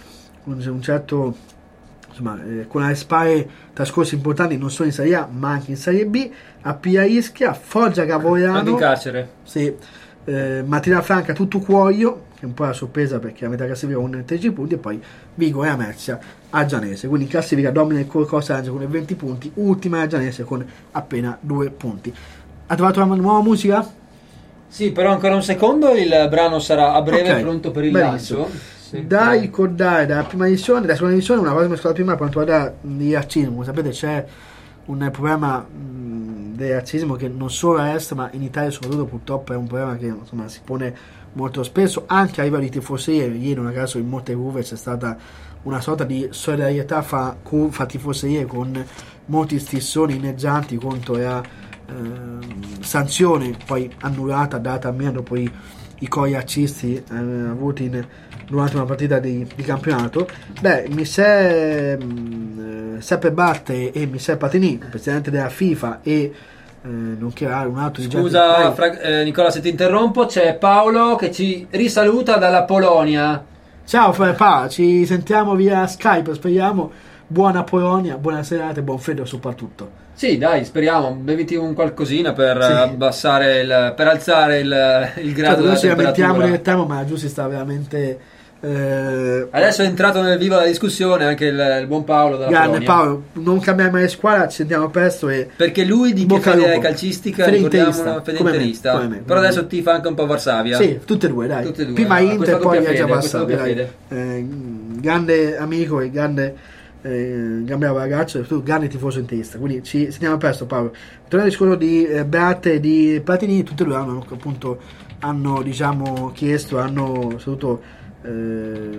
con un certo, insomma, eh, con le spare trascorsi importanti non solo in Serie A ma anche in Serie B. A Pia Ischia, Foggia Cavoiano, anche in carcere. sì, eh, Mattina Franca Tutto Cuoio, che è un po' la sorpresa perché a metà classifica con tredici punti, e poi Vigo e Amerzia a Gianese. Quindi in classifica domina il Corcosa Angelo con venti punti, ultima è Gianese con appena due punti. Ha trovato una nuova musica? Sì, però ancora un secondo, il brano sarà a breve Ok, pronto per il benissimo. lancio. Sì. Da ricordare dalla prima edizione, dalla seconda edizione, una cosa che mi ho scordato prima per quanto riguarda l'iracismo. Come sapete c'è un problema mh, del razzismo che non solo a est ma in Italia soprattutto purtroppo è un problema che insomma si pone molto spesso anche a livello di tifoserie. Ieri non a caso in molte curve c'è stata una sorta di solidarietà fra, fra tifoserie con molti stissoni inneggianti contro la eh, sanzione poi annullata data almeno dopo i, i coi razzisti eh, avuti in, durante una partita di, di campionato. Beh, Michel mh, Seppe Batte e Michel Platini, presidente della FIFA e eh, nonché un altro Scusa dirigente- Fra- eh, Nicola se ti interrompo, c'è Paolo che ci risaluta dalla Polonia. Ciao Fra- Pa, ci sentiamo via Skype, speriamo. Buona Polonia, buona serata e buon freddo soprattutto. Sì, dai, speriamo, beviti un qualcosina per Sì. abbassare il, per alzare il, il grado Certo, della noi ci lamentiamo, temperatura. direttiamo, ma giù si sta veramente eh, Adesso è entrato nel vivo della discussione anche il, il buon Paolo dalla grande. Polonia. Paolo, non cambiare mai squadra, ci sentiamo presto e Perché lui di che Bocca al fede lupo. calcistica, Fede ricordiamo, interista, fede come me, interista. come me, Però come me. adesso tifa anche un po' Varsavia. sì, tutte e due, dai. Tutte e due, Prima ah, Inter, questa poi doppia Viaggia fede, questa Varsavia, doppia dai. fede. Eh, grande amico e grande eh, grande ragazzo e tu grande tifoso interista, quindi ci sentiamo presto Paolo. Tornando al discorso di eh, Beate e di Platini, tutte e due hanno appunto hanno diciamo chiesto, hanno soprattutto eh,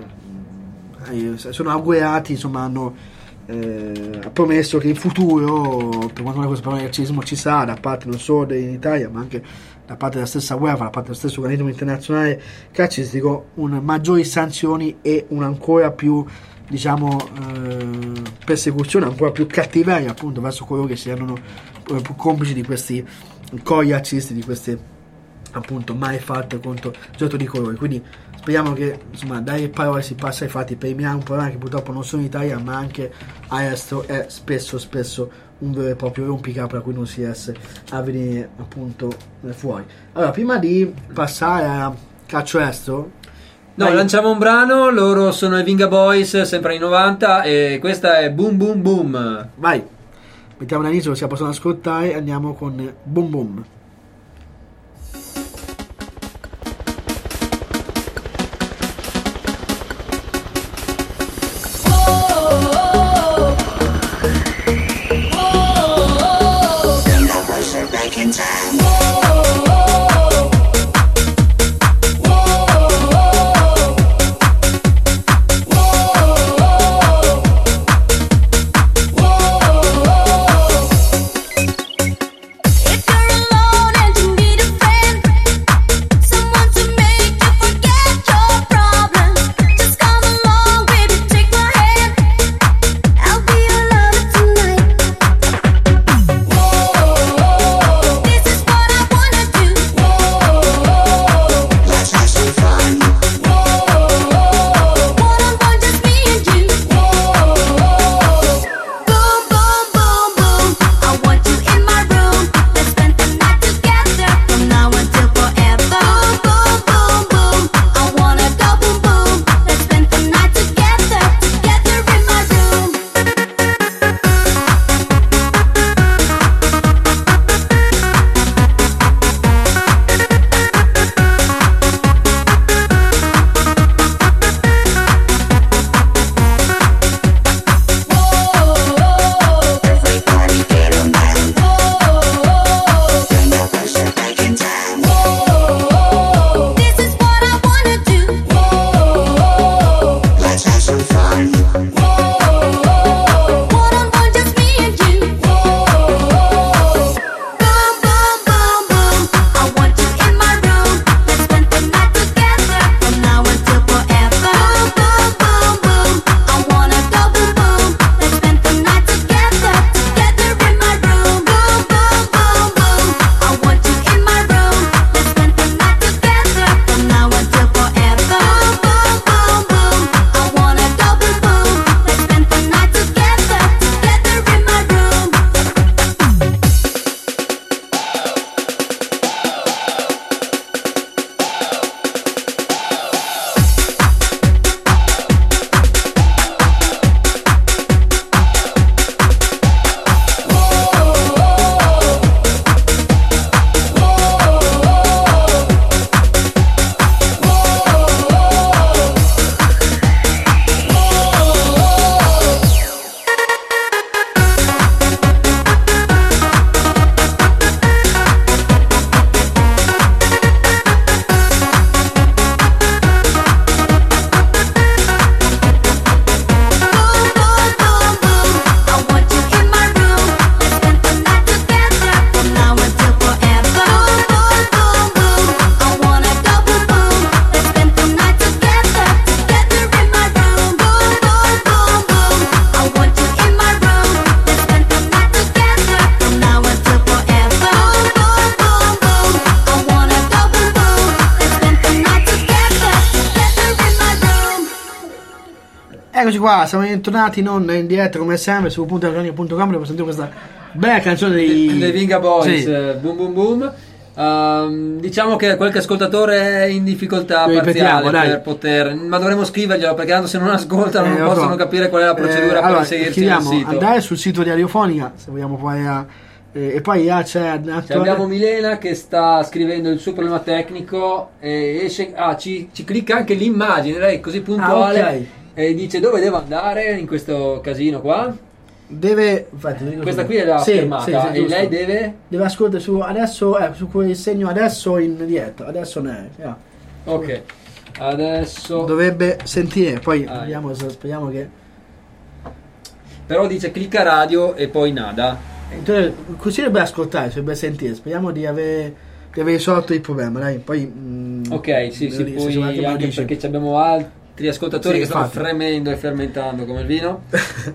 eh, sono augurati, insomma hanno eh, ha promesso che in futuro per quanto riguarda questo problema di razzismo ci sarà da parte non solo in Italia ma anche da parte della stessa UEFA, da parte dello stesso organismo internazionale calcistico, un maggiori sanzioni e un ancora più diciamo eh, persecuzione, ancora più cattiveria appunto verso coloro che si rendono eh, più complici di questi coi razzisti, di queste appunto mai fatte contro giocatori di colore. Quindi speriamo che insomma dai parole si passa ai fatti per eliminare un problema che purtroppo non solo in Italia ma anche all'estero è spesso spesso un vero e proprio rompicapo da cui non si riesce a venire appunto fuori. Allora, prima di passare a calcio estero, No, dai, lanciamo un brano, loro sono i Vinga Boys, sempre anni novanta, e questa è Boom Boom Boom. vai, mettiamo all'inizio che si possono ascoltare, andiamo con Boom Boom. This is what I want. Eccoci qua, siamo tornati non in diretta come sempre su punto elettronica punto com dove sentiamo questa bella canzone dei, dei Venga Boys, sì. eh, boom boom boom. Um, diciamo che qualche ascoltatore è in difficoltà Lo parziale ripetiamo, dai. per poter, ma dovremmo scriverglielo perché tanto se non ascoltano Eh, non lo so. possono capire qual è la procedura Eh, per allora, inserirsi nel chiediamo, sito. andare sul sito di Radiofonica se vogliamo poi a, eh, e poi ah, c'è Cioè, abbiamo Milena che sta scrivendo il suo problema tecnico e esce, ah, ci, ci clicca anche l'immagine, lei è così puntuale Ah, ok. e dice dove devo andare in questo casino qua. deve infatti, dico Questa su- qui è la sì, fermata sì, sì, e giusto. lei deve. deve ascoltare su adesso eh, su quel segno adesso in diretta adesso ne è, yeah. Ok, adesso. Dovrebbe sentire poi Ah, vediamo se speriamo che Però dice clicca radio e poi nada. Cioè, così dovrebbe ascoltare, dovrebbe sentire. Speriamo di avere, di aver risolto il problema. Dai, poi, mm, Ok, sì, me sì, lo dici, poi se guarda che me lo anche dici. perché abbiamo altri ascoltatori Sì, che stanno infatti. fremendo e fermentando come il vino.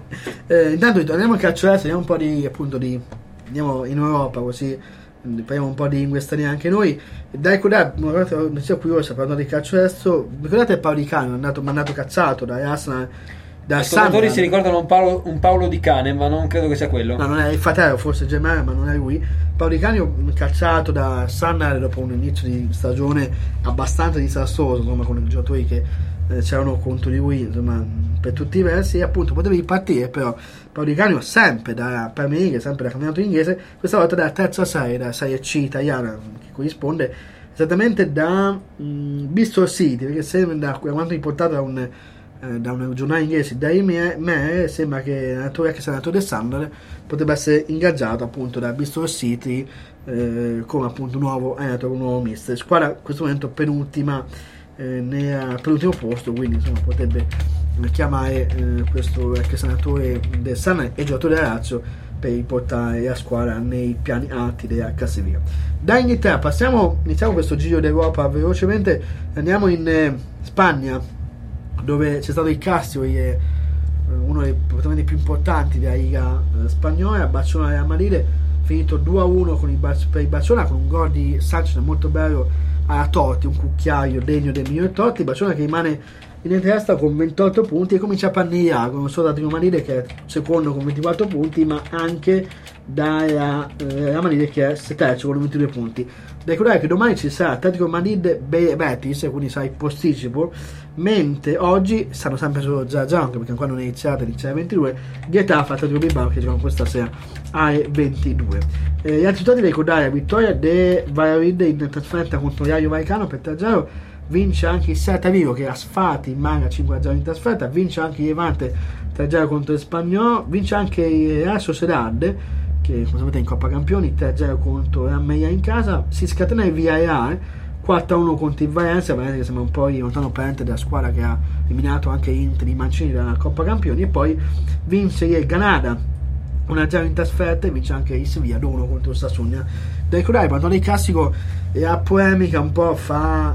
eh, intanto torniamo al calcio adesso, andiamo un po' di appunto di andiamo in Europa così mm, parliamo un po' di lingue straniere anche noi. Dai, ricordate, non sia curiosa parlando di calcio adesso. Ricordate il Paolo Di Canio, è andato mandato cazzato da Arsenal. Gli ascoltatori si ricordano un Paolo, un Paolo Di Cane, ma non credo che sia quello. No, non è il fratello, forse Germano, ma non è lui. Paolo Di Canio cacciato da Sanner dopo un inizio di stagione abbastanza disastroso, insomma, con i giocatori che eh, c'erano contro di lui, insomma, per tutti i versi, e appunto poteva ripartire, però Paolo Di Canio sempre da Premier League, sempre da campionato inglese, questa volta dalla terza serie, da Serie C italiana, che corrisponde esattamente da mh, Bristol City, perché sembra da quanto riportato da un Eh, da un giornale inglese dai me, me sembra che l'allenatore ex allenatore Sander potrebbe essere ingaggiato appunto da Bristol City eh, come appunto nuovo allenatore, un nuovo mister, squadra in questo momento penultima eh, nel penultimo posto, quindi insomma potrebbe eh, chiamare eh, questo ex allenatore del Sander e giocatore della Lazio per riportare la squadra nei piani alti della classifica. Da Inghilterra passiamo, iniziamo questo giro d'Europa velocemente, andiamo in eh, Spagna, dove c'è stato il Castio, eh, uno dei protagonisти più importanti della Liga eh, spagnola, Barcellona Real Madrid, finito due a uno con il Bar- per il Barcellona con un gol di Sanchez molto bello alla Totti, un cucchiaio degno del miglior Totti. Barcellona che rimane in testa con ventotto punti e comincia a pannellare non solo da Real Madrid che è secondo con ventiquattro punti, ma anche dalla eh, Real Madrid che è terzo con ventidue punti. Da ricordare che domani ci sarà Atletico Madrid Betis, quindi sarà il posticipo, mentre oggi stanno sempre solo zero a zero, anche perché ancora non è iniziata, inizia alle ventidue. Getafe Atletico Bilbao che giocano questa sera alle ventidue. Eh, gli altri risultati da ricordare: la vittoria del Valladolid in trasferta contro il Rayo Vallecano per tre a zero, vince anche il Celta Vigo che ha sfati in manga cinque a zero in trasferta, vince anche il Levante tre a zero contro il Spagnolo, vince anche il Real Sociedad che come sapete in Coppa Campioni tre a zero contro l'Almeria in casa, si scatena il Villarreal quattro a uno contro il Valencia, Valencia che sembra un po' lontano parente della squadra che ha eliminato anche Inter di Mancini dalla Coppa Campioni, e poi vince il Granada uno a zero in trasferta e vince anche il Sevilla due a uno contro il Sassuolo. Da ricordare, parlando del classico, la polemica un po' fa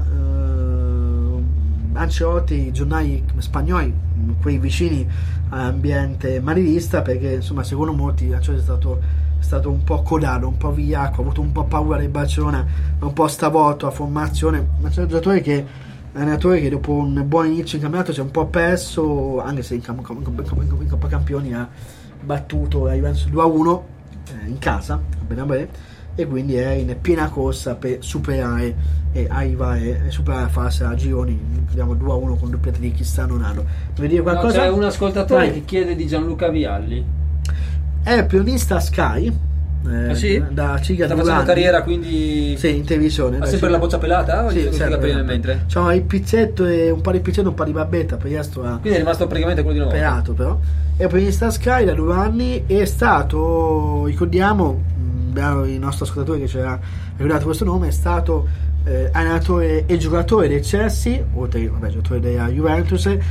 eh, Ancelotti, i giornali spagnoli, quei vicini all'ambiente madridista, perché insomma secondo molti Ancelotti è stato è stato un po' codato, un po' vigliacco, ha avuto un po' paura del Barcellona, un po' stravolto a formazione, ma c'è un giocatore che è un allenatore che dopo un buon inizio in campionato si è un po' perso, anche se in, in, in, in Coppa Campioni ha battuto la Juventus due a uno eh, in casa, bene bene, e quindi è in piena corsa per superare e arrivare e superare la fase a gironi. Vediamo due a uno con doppietta di Cristiano Ronaldo. Vuoi dire qualcosa? No, c'è un ascoltatore Vai. che chiede di Gianluca Vialli. È pionista Sky eh, Ah, sì? da circa Sta due facendo anni. carriera, quindi Sì, in televisione. ha da sempre circa- la boccia pelata o Sì, gli sono i sempre, capelli nel sempre. mentre? C'ha il pizzetto e un po' di pizzetto, un po' di barbetta, per il resto ha Quindi è rimasto praticamente quello di una volta. operato, però è pionista Sky da due anni, è stato, ricordiamo, mh, il nostro ascoltatore che ci ha ricordato questo nome, è stato eh, allenatore e giocatore del Chelsea, oltre che vabbè, giocatore della Juventus, e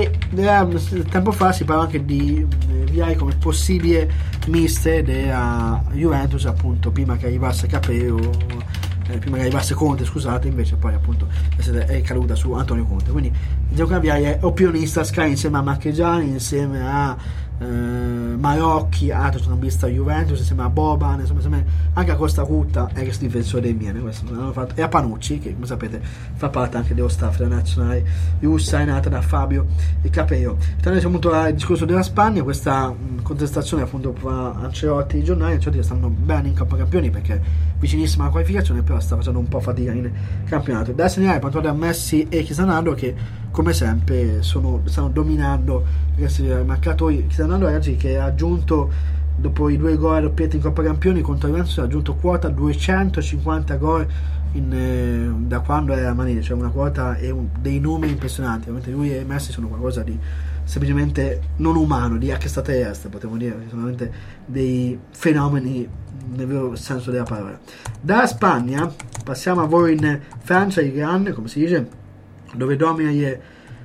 eh, tempo fa si parla anche di eh, Viai come possibile mister della Juventus, appunto prima che arrivasse Capello, eh, prima che arrivasse Conte, scusate, invece poi appunto è caduta su Antonio Conte. Quindi Gianluca Viai è opinionista Sky insieme a Marchegiani, insieme a eh, Marocchi, altro sono visto a Juventus insieme a Boban, insomma, insomma, anche a Costa Curta, ex difensore dei Miene, questo l'hanno fatto, e a Panucci, che come sapete fa parte anche dello staff della nazionale russa, è nata da Fabio e Capello. Torniamo appunto al discorso della Spagna, questa mh, contestazione appunto fa Ancelotti i giornali. Ancelotti stanno bene in Coppa Campioni perché vicinissima alla qualificazione, però sta facendo un po' fatica in campionato. Da segnalare per quanto riguarda Messi e Cristiano Ronaldo, che come sempre sono, stanno dominando questi marcatori. Cristiano Ronaldo, ragazzi, che ha aggiunto dopo i due gol doppiati in Coppa Campioni contro Juventus, ha aggiunto quota duecentocinquanta gol in, eh, da quando era a Manile, cioè una quota e un, dei numeri impressionanti. Ovviamente lui e Messi sono qualcosa di semplicemente non umano, di extraterrestre, potremmo dire, sono veramente dei fenomeni nel vero senso della parola. Dalla Spagna passiamo a voi in Francia, il Gran, come si dice, dove domina ieri,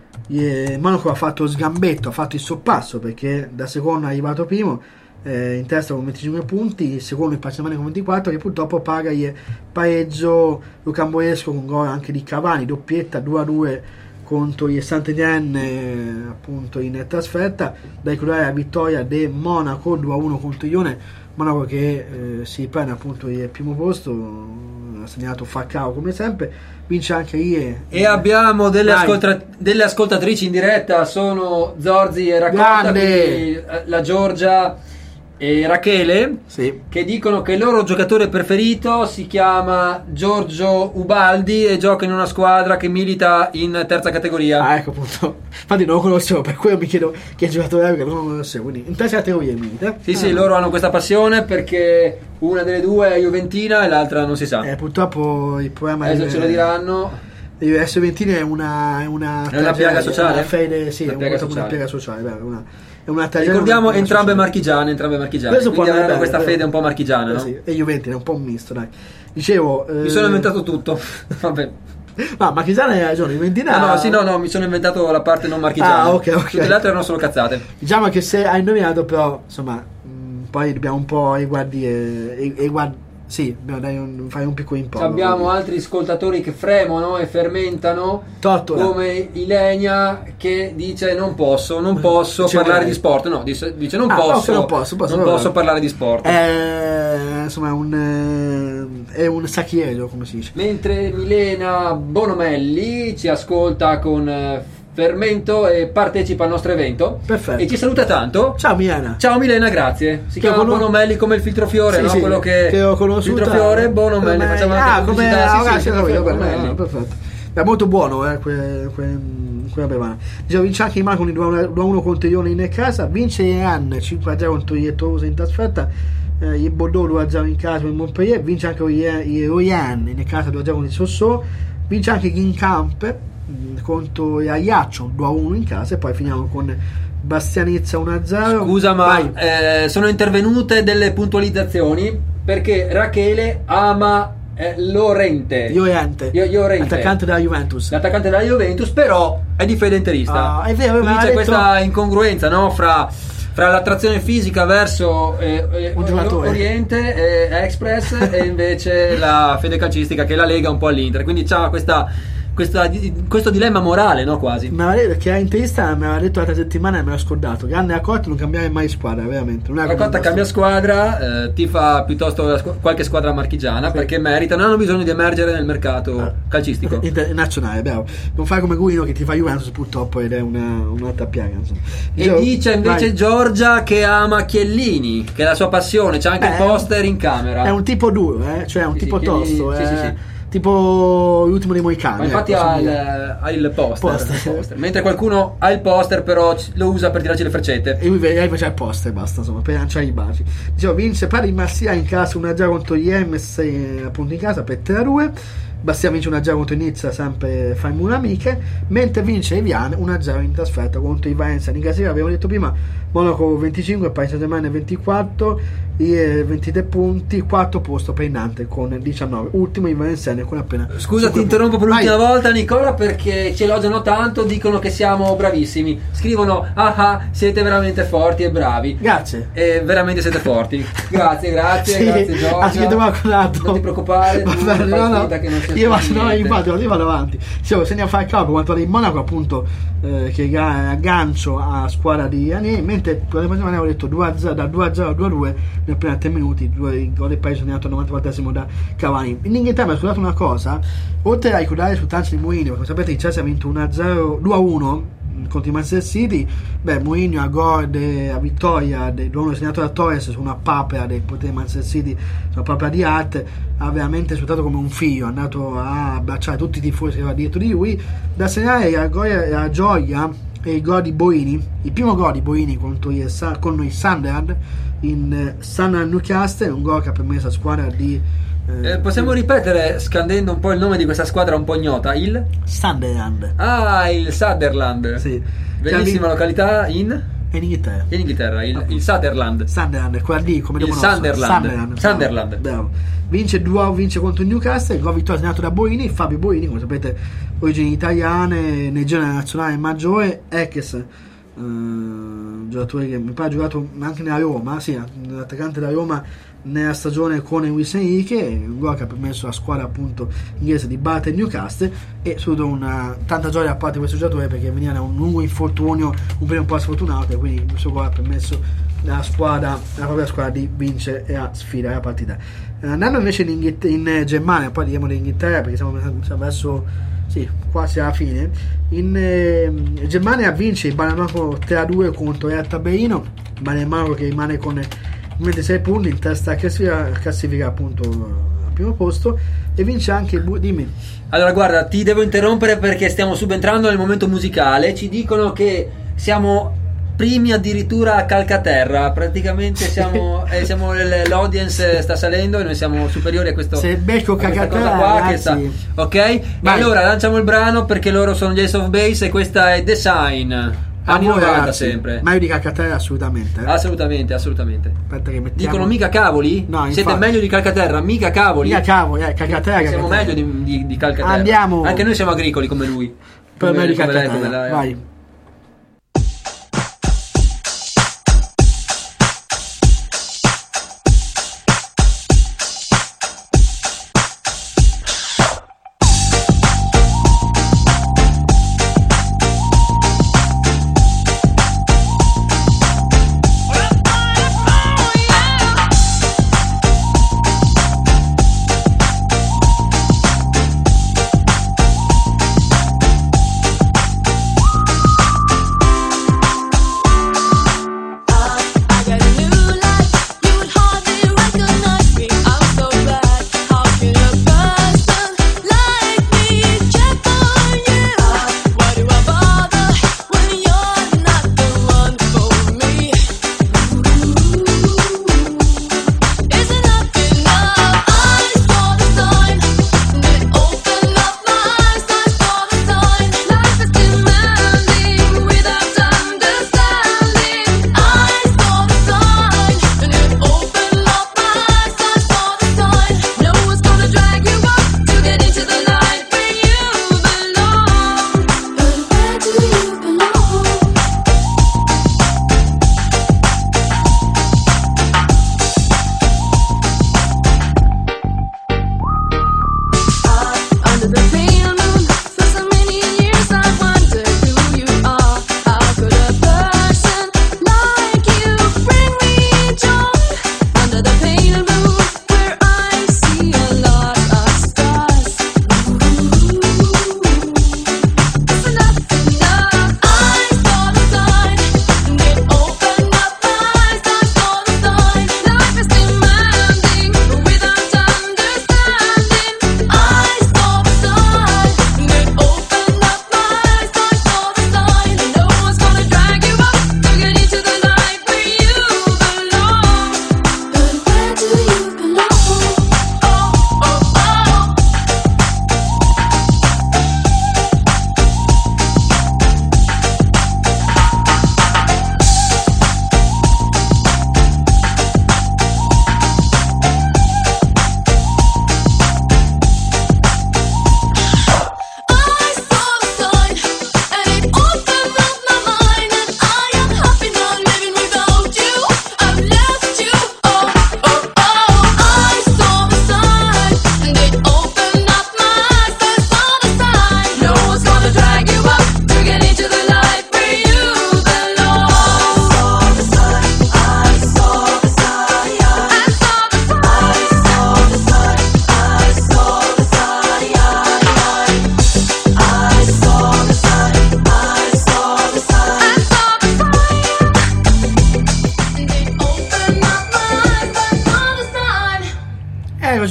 ieri Monaco ha fatto sgambetto, ha fatto il sorpasso perché da secondo è arrivato primo, eh, in testa con venticinque punti, il secondo il Pazzamani con ventiquattro, che purtroppo paga il pareggio rocambolesco con gol anche di Cavani, doppietta due a due contro il Saint-Étienne, appunto in trasferta. Da ricordare la vittoria del Monaco due a uno contro il Lione, Monaco che eh, si prende appunto il primo posto, ha segnato Falcao come sempre, vince anche ieri. E abbiamo delle, ascolta- delle ascoltatrici in diretta, sono Zorzi e Racconta, quindi la Giorgia e Rachele, sì, che dicono che il loro giocatore preferito si chiama Giorgio Ubaldi e gioca in una squadra che milita in terza categoria. Ah, ecco appunto, infatti non lo conoscevo, per quello mi chiedo che giocatore è, perché non lo conoscevo. Quindi in terza categoria milita. Sì, ah, sì, loro hanno questa passione perché una delle due è juventina e l'altra non si sa. Eh, purtroppo il problema Adesso è ce lo diranno. L'U S Juventina è una è una, è una piaga sociale, una fede, sì, una è piaga una, sociale. una piaga sociale, beh, una, è una tragedia, ricordiamo una entrambe sociale. marchigiane, entrambe marchigiane. Questo Quindi può andare avranno bene, questa però. fede un po' marchigiana, Eh, no? sì, e Juventina è un po' un misto, dai. Dicevo, Mi eh, sono inventato tutto. Vabbè. No, marchigiana hai ragione, Juventina. No, no, sì, no, no, mi sono inventato la parte non marchigiana. Ah, ok, ok. Tutte le altre erano solo cazzate. Diciamo che se hai indovinato, però, insomma, mh, poi dobbiamo un po' riguardire e, e guard- sì, dobbiamo dare un, fare un piccolo impollo. Abbiamo altri ascoltatori che fremono e fermentano, Tottola, come Ilenia, che dice non posso, non posso Ci parlare vorrei. di sport. No, dice, dice non Ah, posso, non posso, posso, non vabbè. posso parlare di sport. è, insomma, è un eh, è un sacchiero, come si dice. Mentre Milena Bonomelli ci ascolta con eh, fermento e partecipa al nostro evento. Perfetto. E ci saluta tanto. Ciao Milena. Ciao Milena, grazie. Si Che chiama conos- Bonomelli come il filtrofiore, Sì, no? sì, Quello che, che ho conosciuto. filtrofiore, Bonomelli. Facciamo anche Ah, come pubblicità. ah, Sì, ah, sì, sì, ho capito, filtrofiore, bene, Bonomelli. ah, perfetto. È molto buono, eh, que, que, quella bevana. Dicevo, vince anche i Maconi due a uno contro i Lione in casa, vince Iran cinque a zero contro il Toulouse in trasferta, eh, il Bordeaux due a zero in casa con il Montpellier, vince anche il Royan in casa due a zero con il Sossaux, vince anche Ginkamp contro Ajaccio due a uno in casa, e poi finiamo con Bastianizza uno a zero. Scusa, ma Vai. eh, sono intervenute delle puntualizzazioni perché Rachele ama eh, Lorente. Llorente, Io- Llorente. attaccante della Juventus. L'attaccante della Juventus, però è di fede interista. Ah, è vero, Quindi ma ha c'è detto- questa incongruenza, no? Fra, fra l'attrazione fisica verso eh, eh, Un giocatore. Oriente e Express e invece la fede calcistica che la lega un po' all'Inter. Quindi c'ha questa, questa, questo dilemma morale, no? Quasi. Mi aveva detto che era interista, mi aveva detto l'altra settimana e me l'ha scordato. Grande accorto, non cambiare mai squadra, veramente. Non è La come Cotta il cambia nostro- squadra, eh, tifa piuttosto la squ- qualche squadra marchigiana Sì. perché meritano, hanno bisogno di emergere nel mercato Ah. calcistico. Inter- nazionale, bravo. Non fai come Guino che ti fa Juventus purtroppo, ed è una, un'altra piaga, insomma. E Dicevo, dice invece vai. Giorgia che ama Chiellini, che è la sua passione, c'è anche Beh, il poster in camera. È un tipo duro, eh? Cioè è un Sì, tipo sì, tosto, Chiellini- eh? sì, sì, sì. Tipo l'ultimo dei Moicani. Ma infatti ecco, ha, possiamo il, dire. ha il poster, Poster. il poster. Mentre qualcuno ha il poster però c- lo usa per tirarci le freccette. E lui lei faceva il post e basta, insomma, per lanciare i baci. Dicevo, vince pari il Marsiglia in casa uno a zero contro gli M S, eh, appunto in casa per tre a due. Bastia vince uno a zero contro Nizza, sempre fa in amiche, mentre vince Evian uno a zero in trasferta contro i Valencia in casa. Abbiamo detto prima, Monaco venticinque, Paris Saint-Germain ventiquattro, i ventitré punti, quarto posto per il Nantes con diciannove, ultimo i Valenciani con appena. Scusa, ti cinque interrompo per punti. l'ultima Vai. volta, Nicola, perché ci elogiano tanto, dicono che siamo bravissimi. Scrivono: ah ah, siete veramente forti e bravi. Grazie. E veramente siete forti. Grazie, grazie, Sì, grazie Giorgia. anche domani con altro. Non ti preoccupare, Va tu bene, fai no, no. finta che non sia io vado, no, Niente. infatti io vado avanti. Dicevo, segna Falcao per quanto riguarda il Monaco, appunto, eh, che ga- aggancio a squadra di Anier, mentre per la prima avevo detto due a zero, da due a zero a due a due nel primi tre minuti, due i gol del paese segnato al novantaquattresimo da Cavani. In Inghilterra mi ha scordato una cosa, oltre a ricordare sul calcio di Mourinho, perché sapete il Chelsea ha vinto uno a zero, due a uno contro i Manchester City, beh, Mourinho a gol de, a vittoria dell'uomo segnato da Torres su una papera del potere di Manchester City, sulla papera di Hart, ha veramente risultato come un figlio, è andato a abbracciare tutti i tifosi che aveva dietro di lui. Da segnalare la, gioia, la gioia e il gol di Boini, il primo gol di Boini contro il, con il Sunderland in Sunderland Newcastle, un gol che ha permesso alla squadra di Eh, possiamo ripetere scandendo un po' il nome di questa squadra un po' ignota? Il Sunderland. Ah, il Sutherland. Sì. Bellissima località in in Inghilterra. In Inghilterra, il, il Sutherland. Sunderland, quella lì, come il lo conosco. Sunderland. Sunderland. Sunderland. Bravo. Vince due vince contro il Newcastle, il gol vittoria segnato da Boini, Fabio Boini, come sapete, origini italiane, nel genere nazionale maggiore, ex Uh, giocatore che mi pare ha giocato anche nella Roma, sì, l'attaccante della Roma nella stagione con Luis Enrique, un gol che ha permesso alla squadra appunto inglese di battere Newcastle, e soprattutto una tanta gioia da parte di questo giocatore perché veniva da un lungo infortunio, un periodo un po' sfortunato, e quindi questo gol ha permesso alla squadra, alla propria squadra, di vincere e a sfidare la partita. Uh, andando invece in, Inghilterra, in Germania, poi diciamo dell'Inghilterra perché siamo, siamo verso sì, quasi alla fine. In eh, Germania vince il Bayern Monaco tre a due contro il Hertha Berlino, Bayern Monaco che rimane con ventisei punti in testa a classifica, classifica appunto al primo posto, e vince anche il Bu- dimmi. Allora guarda, ti devo interrompere perché stiamo subentrando nel momento musicale. Ci dicono che siamo primi addirittura a Calcaterra, praticamente siamo, eh, siamo l'audience sta salendo e noi siamo superiori a questo. Se becco a questa Calcaterra, cosa qua, che ragazzi. sta, ok? E Vai. allora lanciamo il brano perché loro sono gli Ace of Base e questa è The Sign. A Anni voi, novanta ragazzi. sempre. Ma io di Calcaterra assolutamente. eh. Assolutamente, assolutamente. Aspetta che mettiamo. Dicono mica cavoli? No, Siete infatti. meglio di Calcaterra, mica cavoli. Mica cavoli, eh, Calcaterra, Siamo Calcaterra. meglio di, di, di Calcaterra. Andiamo. Anche noi siamo agricoli come lui. Per Come- me di come lei, Calcaterra. come lei. Vai. Thank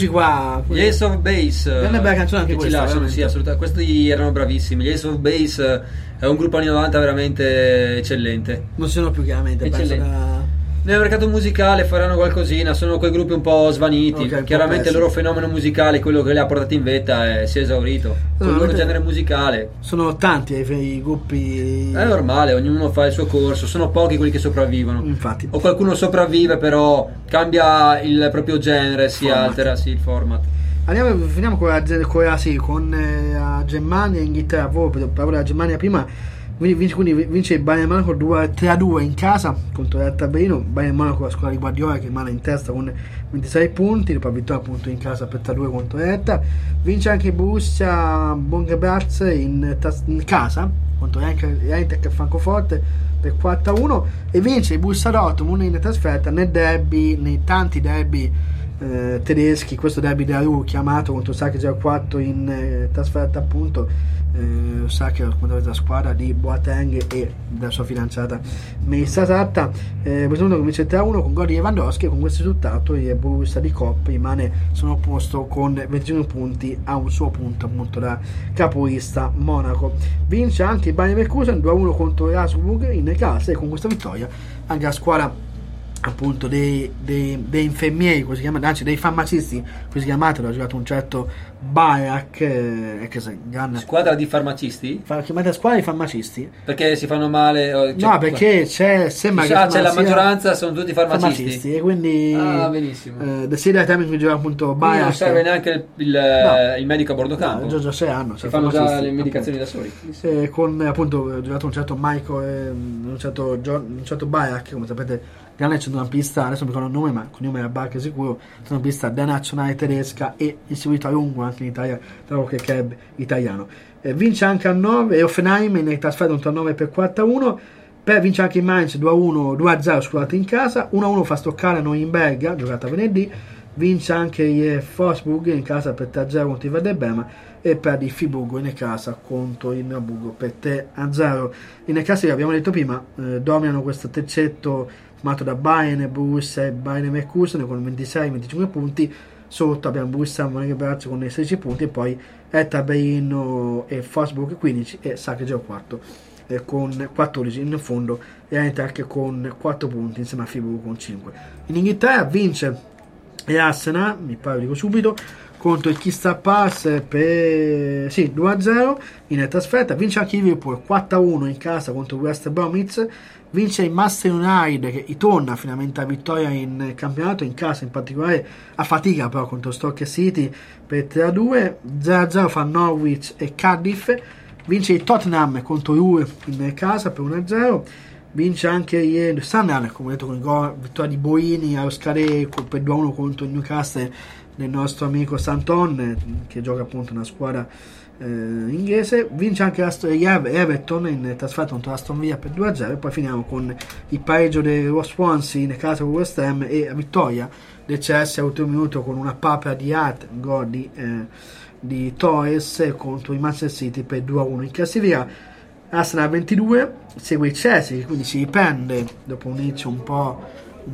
eccoci qua. Gli Ace of Base, Grande bella canzone anche che ci questa, lasciano, veramente. sì, assolutamente. Questi erano bravissimi. Gli Ace of Base è un gruppo anni novanta veramente eccellente. Non sono più chiaramente, penso Eccellente. da... Nel mercato musicale faranno qualcosina, sono quei gruppi un po' svaniti. Ok, un po' Chiaramente il persi. loro fenomeno musicale, quello che li ha portati in vetta, è, si è esaurito. Con il loro veramente- genere musicale Sono tanti i, i gruppi. è normale, ognuno fa il suo corso, sono pochi quelli che sopravvivono. Infatti. O qualcuno sopravvive, però cambia il proprio genere, si Format. altera sì, il format. Andiamo, finiamo con la, con la sì, con eh, la Germania e Inghilterra. Voi parlavo della Germania prima. Quindi vince, quindi vince il Bayern Monaco due tre a due in casa contro l'Hertha Berlino. Bayern Monaco, la squadra di Guardiola, che rimane in testa con ventisei punti, dopo la vittoria appunto in casa per tre a due contro l'Hertha. Vince anche il Borussia Mönchengladbach in, tas- in casa contro l'Eintracht Francoforte per quattro a uno, e vince il Borussia Dortmund in trasferta nel derby, nei tanti derby eh, tedeschi, questo derby della Ruhr chiamato contro Schalke zero quattro in eh, trasferta appunto. Eh, sa che la squadra di Boateng e della sua fidanzata Melissa Satta, eh, presumo che vince tre a uno con gol di Lewandowski, e con questo risultato il Borussia di Kopp rimane sono posto con ventuno punti a un suo punto appunto da capolista Monaco. Vince anche il Bayern Leverkusen due a uno contro Augsburg in casa, e con questa vittoria anche la squadra appunto dei, dei, dei infermieri, così chiamati, anzi dei farmacisti, così chiamati, ha giocato un certo Barak, eh, che se, grande, Squadra di farmacisti? fa, chiamate squadra di farmacisti? Perché si fanno male? o- cioè- No, perché c'è sembra che Ah, insomma, c'è la sia maggioranza, sono tutti farmacisti. e quindi Ah, benissimo. eh, da sia da tempo in cui gioca appunto Quindi non Barak, serve neanche il, il, No. il medico a bordo campo. no, già, già sei anni si fanno già le medicazioni da soli. eh, con appunto ha giocato un certo Michael, eh, un certo, Gio- un certo Barak, come sapete, grande centrocampista, adesso mi ricordo il nome, ma con il nome era Barca sicuro, centrocampista della nazionale tedesca e istituito a lungo anche in Italia da qualche club italiano. Eh, vince anche a nove e Offenheim in trasferta contro a nove per quattro a uno. Per vince anche in Mainz due a uno, due a zero scusate in casa, uno a uno fa stoccare noi in Belga, giocata venerdì. Vince anche il Wolfsburg in casa per tre a zero contro il Werder Bremen, e per il Friburgo in casa contro il Hamburgo per tre a zero. In casa, che abbiamo detto prima, eh, dominano questo terzetto formato da Bayern, Borussia e Bayern Leverkusen con ventisei venticinque punti. Sotto abbiamo Borussia Mönchengladbach con sedici punti, e poi Hertha Berlino e Wolfsburg quindici e Schalke zero quattro eh, con quattordici in fondo, e Eintracht con quattro punti insieme a Friburgo con cinque. In Inghilterra vince l'Arsenal, mi pare dico subito, contro il Crystal Palace per sì, due a zero in trasferta. Vince anche il Liverpool quattro a uno in casa contro il West Bromwich. Vince il Manchester United, che torna finalmente a vittoria in campionato in casa, in particolare a fatica però contro Stoke City per tre a due. zero a zero fa Norwich e Cardiff. Vince il Tottenham contro Juve in casa per uno a zero. Vince anche il Sunderland, come detto, con il gol, vittoria di Boini a Oscare per due a uno contro il Newcastle del nostro amico Santon, che gioca appunto una squadra eh, inglese. Vince anche Everton in trasferta contro Aston Villa per due a zero, e poi finiamo con il pareggio dello Swansea in casa con West Ham e la vittoria del Chelsea all'ultimo minuto con una papera di Hart, gol di, eh, di Torres contro il Manchester City per due a uno. In classifica Arsenal ventidue, segue il Chelsea, che quindi si riprende dopo un inizio un po'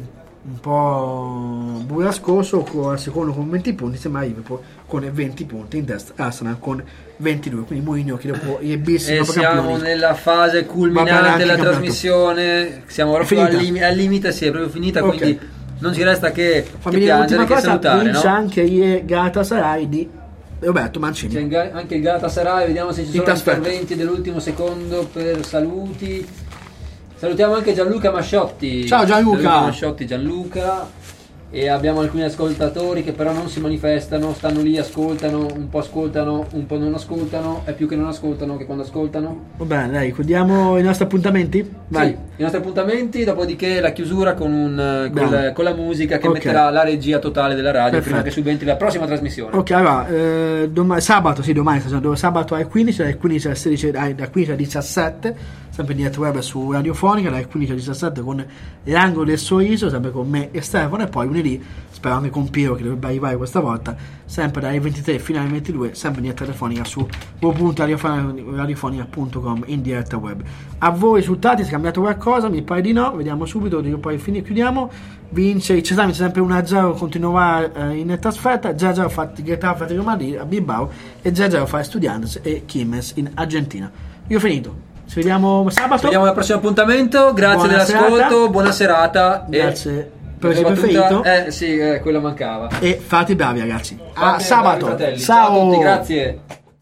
un po' burrascoso, con al secondo con venti punti, sembra Liverpool con venti punti in testa, Arsenal con ventidue, quindi Mourinho che dopo i bis E siamo nella fase culminante della trasmissione, siamo proprio al, lim- al limite, si è proprio finita, Ok. quindi non ci resta che, Fammi che dire piangere, l'ultima che cosa, salutare, vince no? anche il Galatasaray di Roberto Mancini. C'è inga- anche il Galatasaray, vediamo se ci Di sono trasferta. interventi dell'ultimo secondo per saluti. Salutiamo anche Gianluca Masciotti. Ciao Gianluca. Gianluca Masciotti, Gianluca. E abbiamo alcuni ascoltatori che però non si manifestano, stanno lì, ascoltano, un po' ascoltano, un po' non ascoltano, è più che non ascoltano che quando ascoltano. Va bene, dai, chiudiamo i nostri appuntamenti? Vai. Sì, i nostri appuntamenti, dopodiché la chiusura con, un, con, Bene. la, con la musica che Ok. metterà la regia totale della radio. Perfetto. Prima che subentri la prossima trasmissione. Ok, allora, eh, doma- sabato, sì, domani, sabato alle quindici, dalle quindici alle sedici, dai, da quindici alle diciassette, sempre in diretta web su Radiofonica dalle quindici alle diciassette con l'angolo del sorriso, sempre con me e Stefano, e poi lunedì spero anche con Piero che dovrebbe arrivare questa volta, sempre dalle ventitré fino alle ventidue, sempre in diretta telefonica su w w w punto radiofonica punto com in diretta web. A voi risultati, si è cambiato qualcosa? Mi pare di no, vediamo subito, dico poi fine chiudiamo. Vince il Cesami sempre uno a zero, continua eh, in trasferta. Già già fatti Getafe a Madrid a Bilbao e già già fa Estudiantes e Quilmes in Argentina. Io ho finito. Ci vediamo sabato. Ci vediamo al prossimo appuntamento. Grazie Buona dell'ascolto, serata. buona serata. Grazie E per il preferito. Eh sì, eh, quello mancava. E fate i bravi ragazzi. A Fate sabato. bravi, fratelli. Ciao. Ciao a tutti, grazie.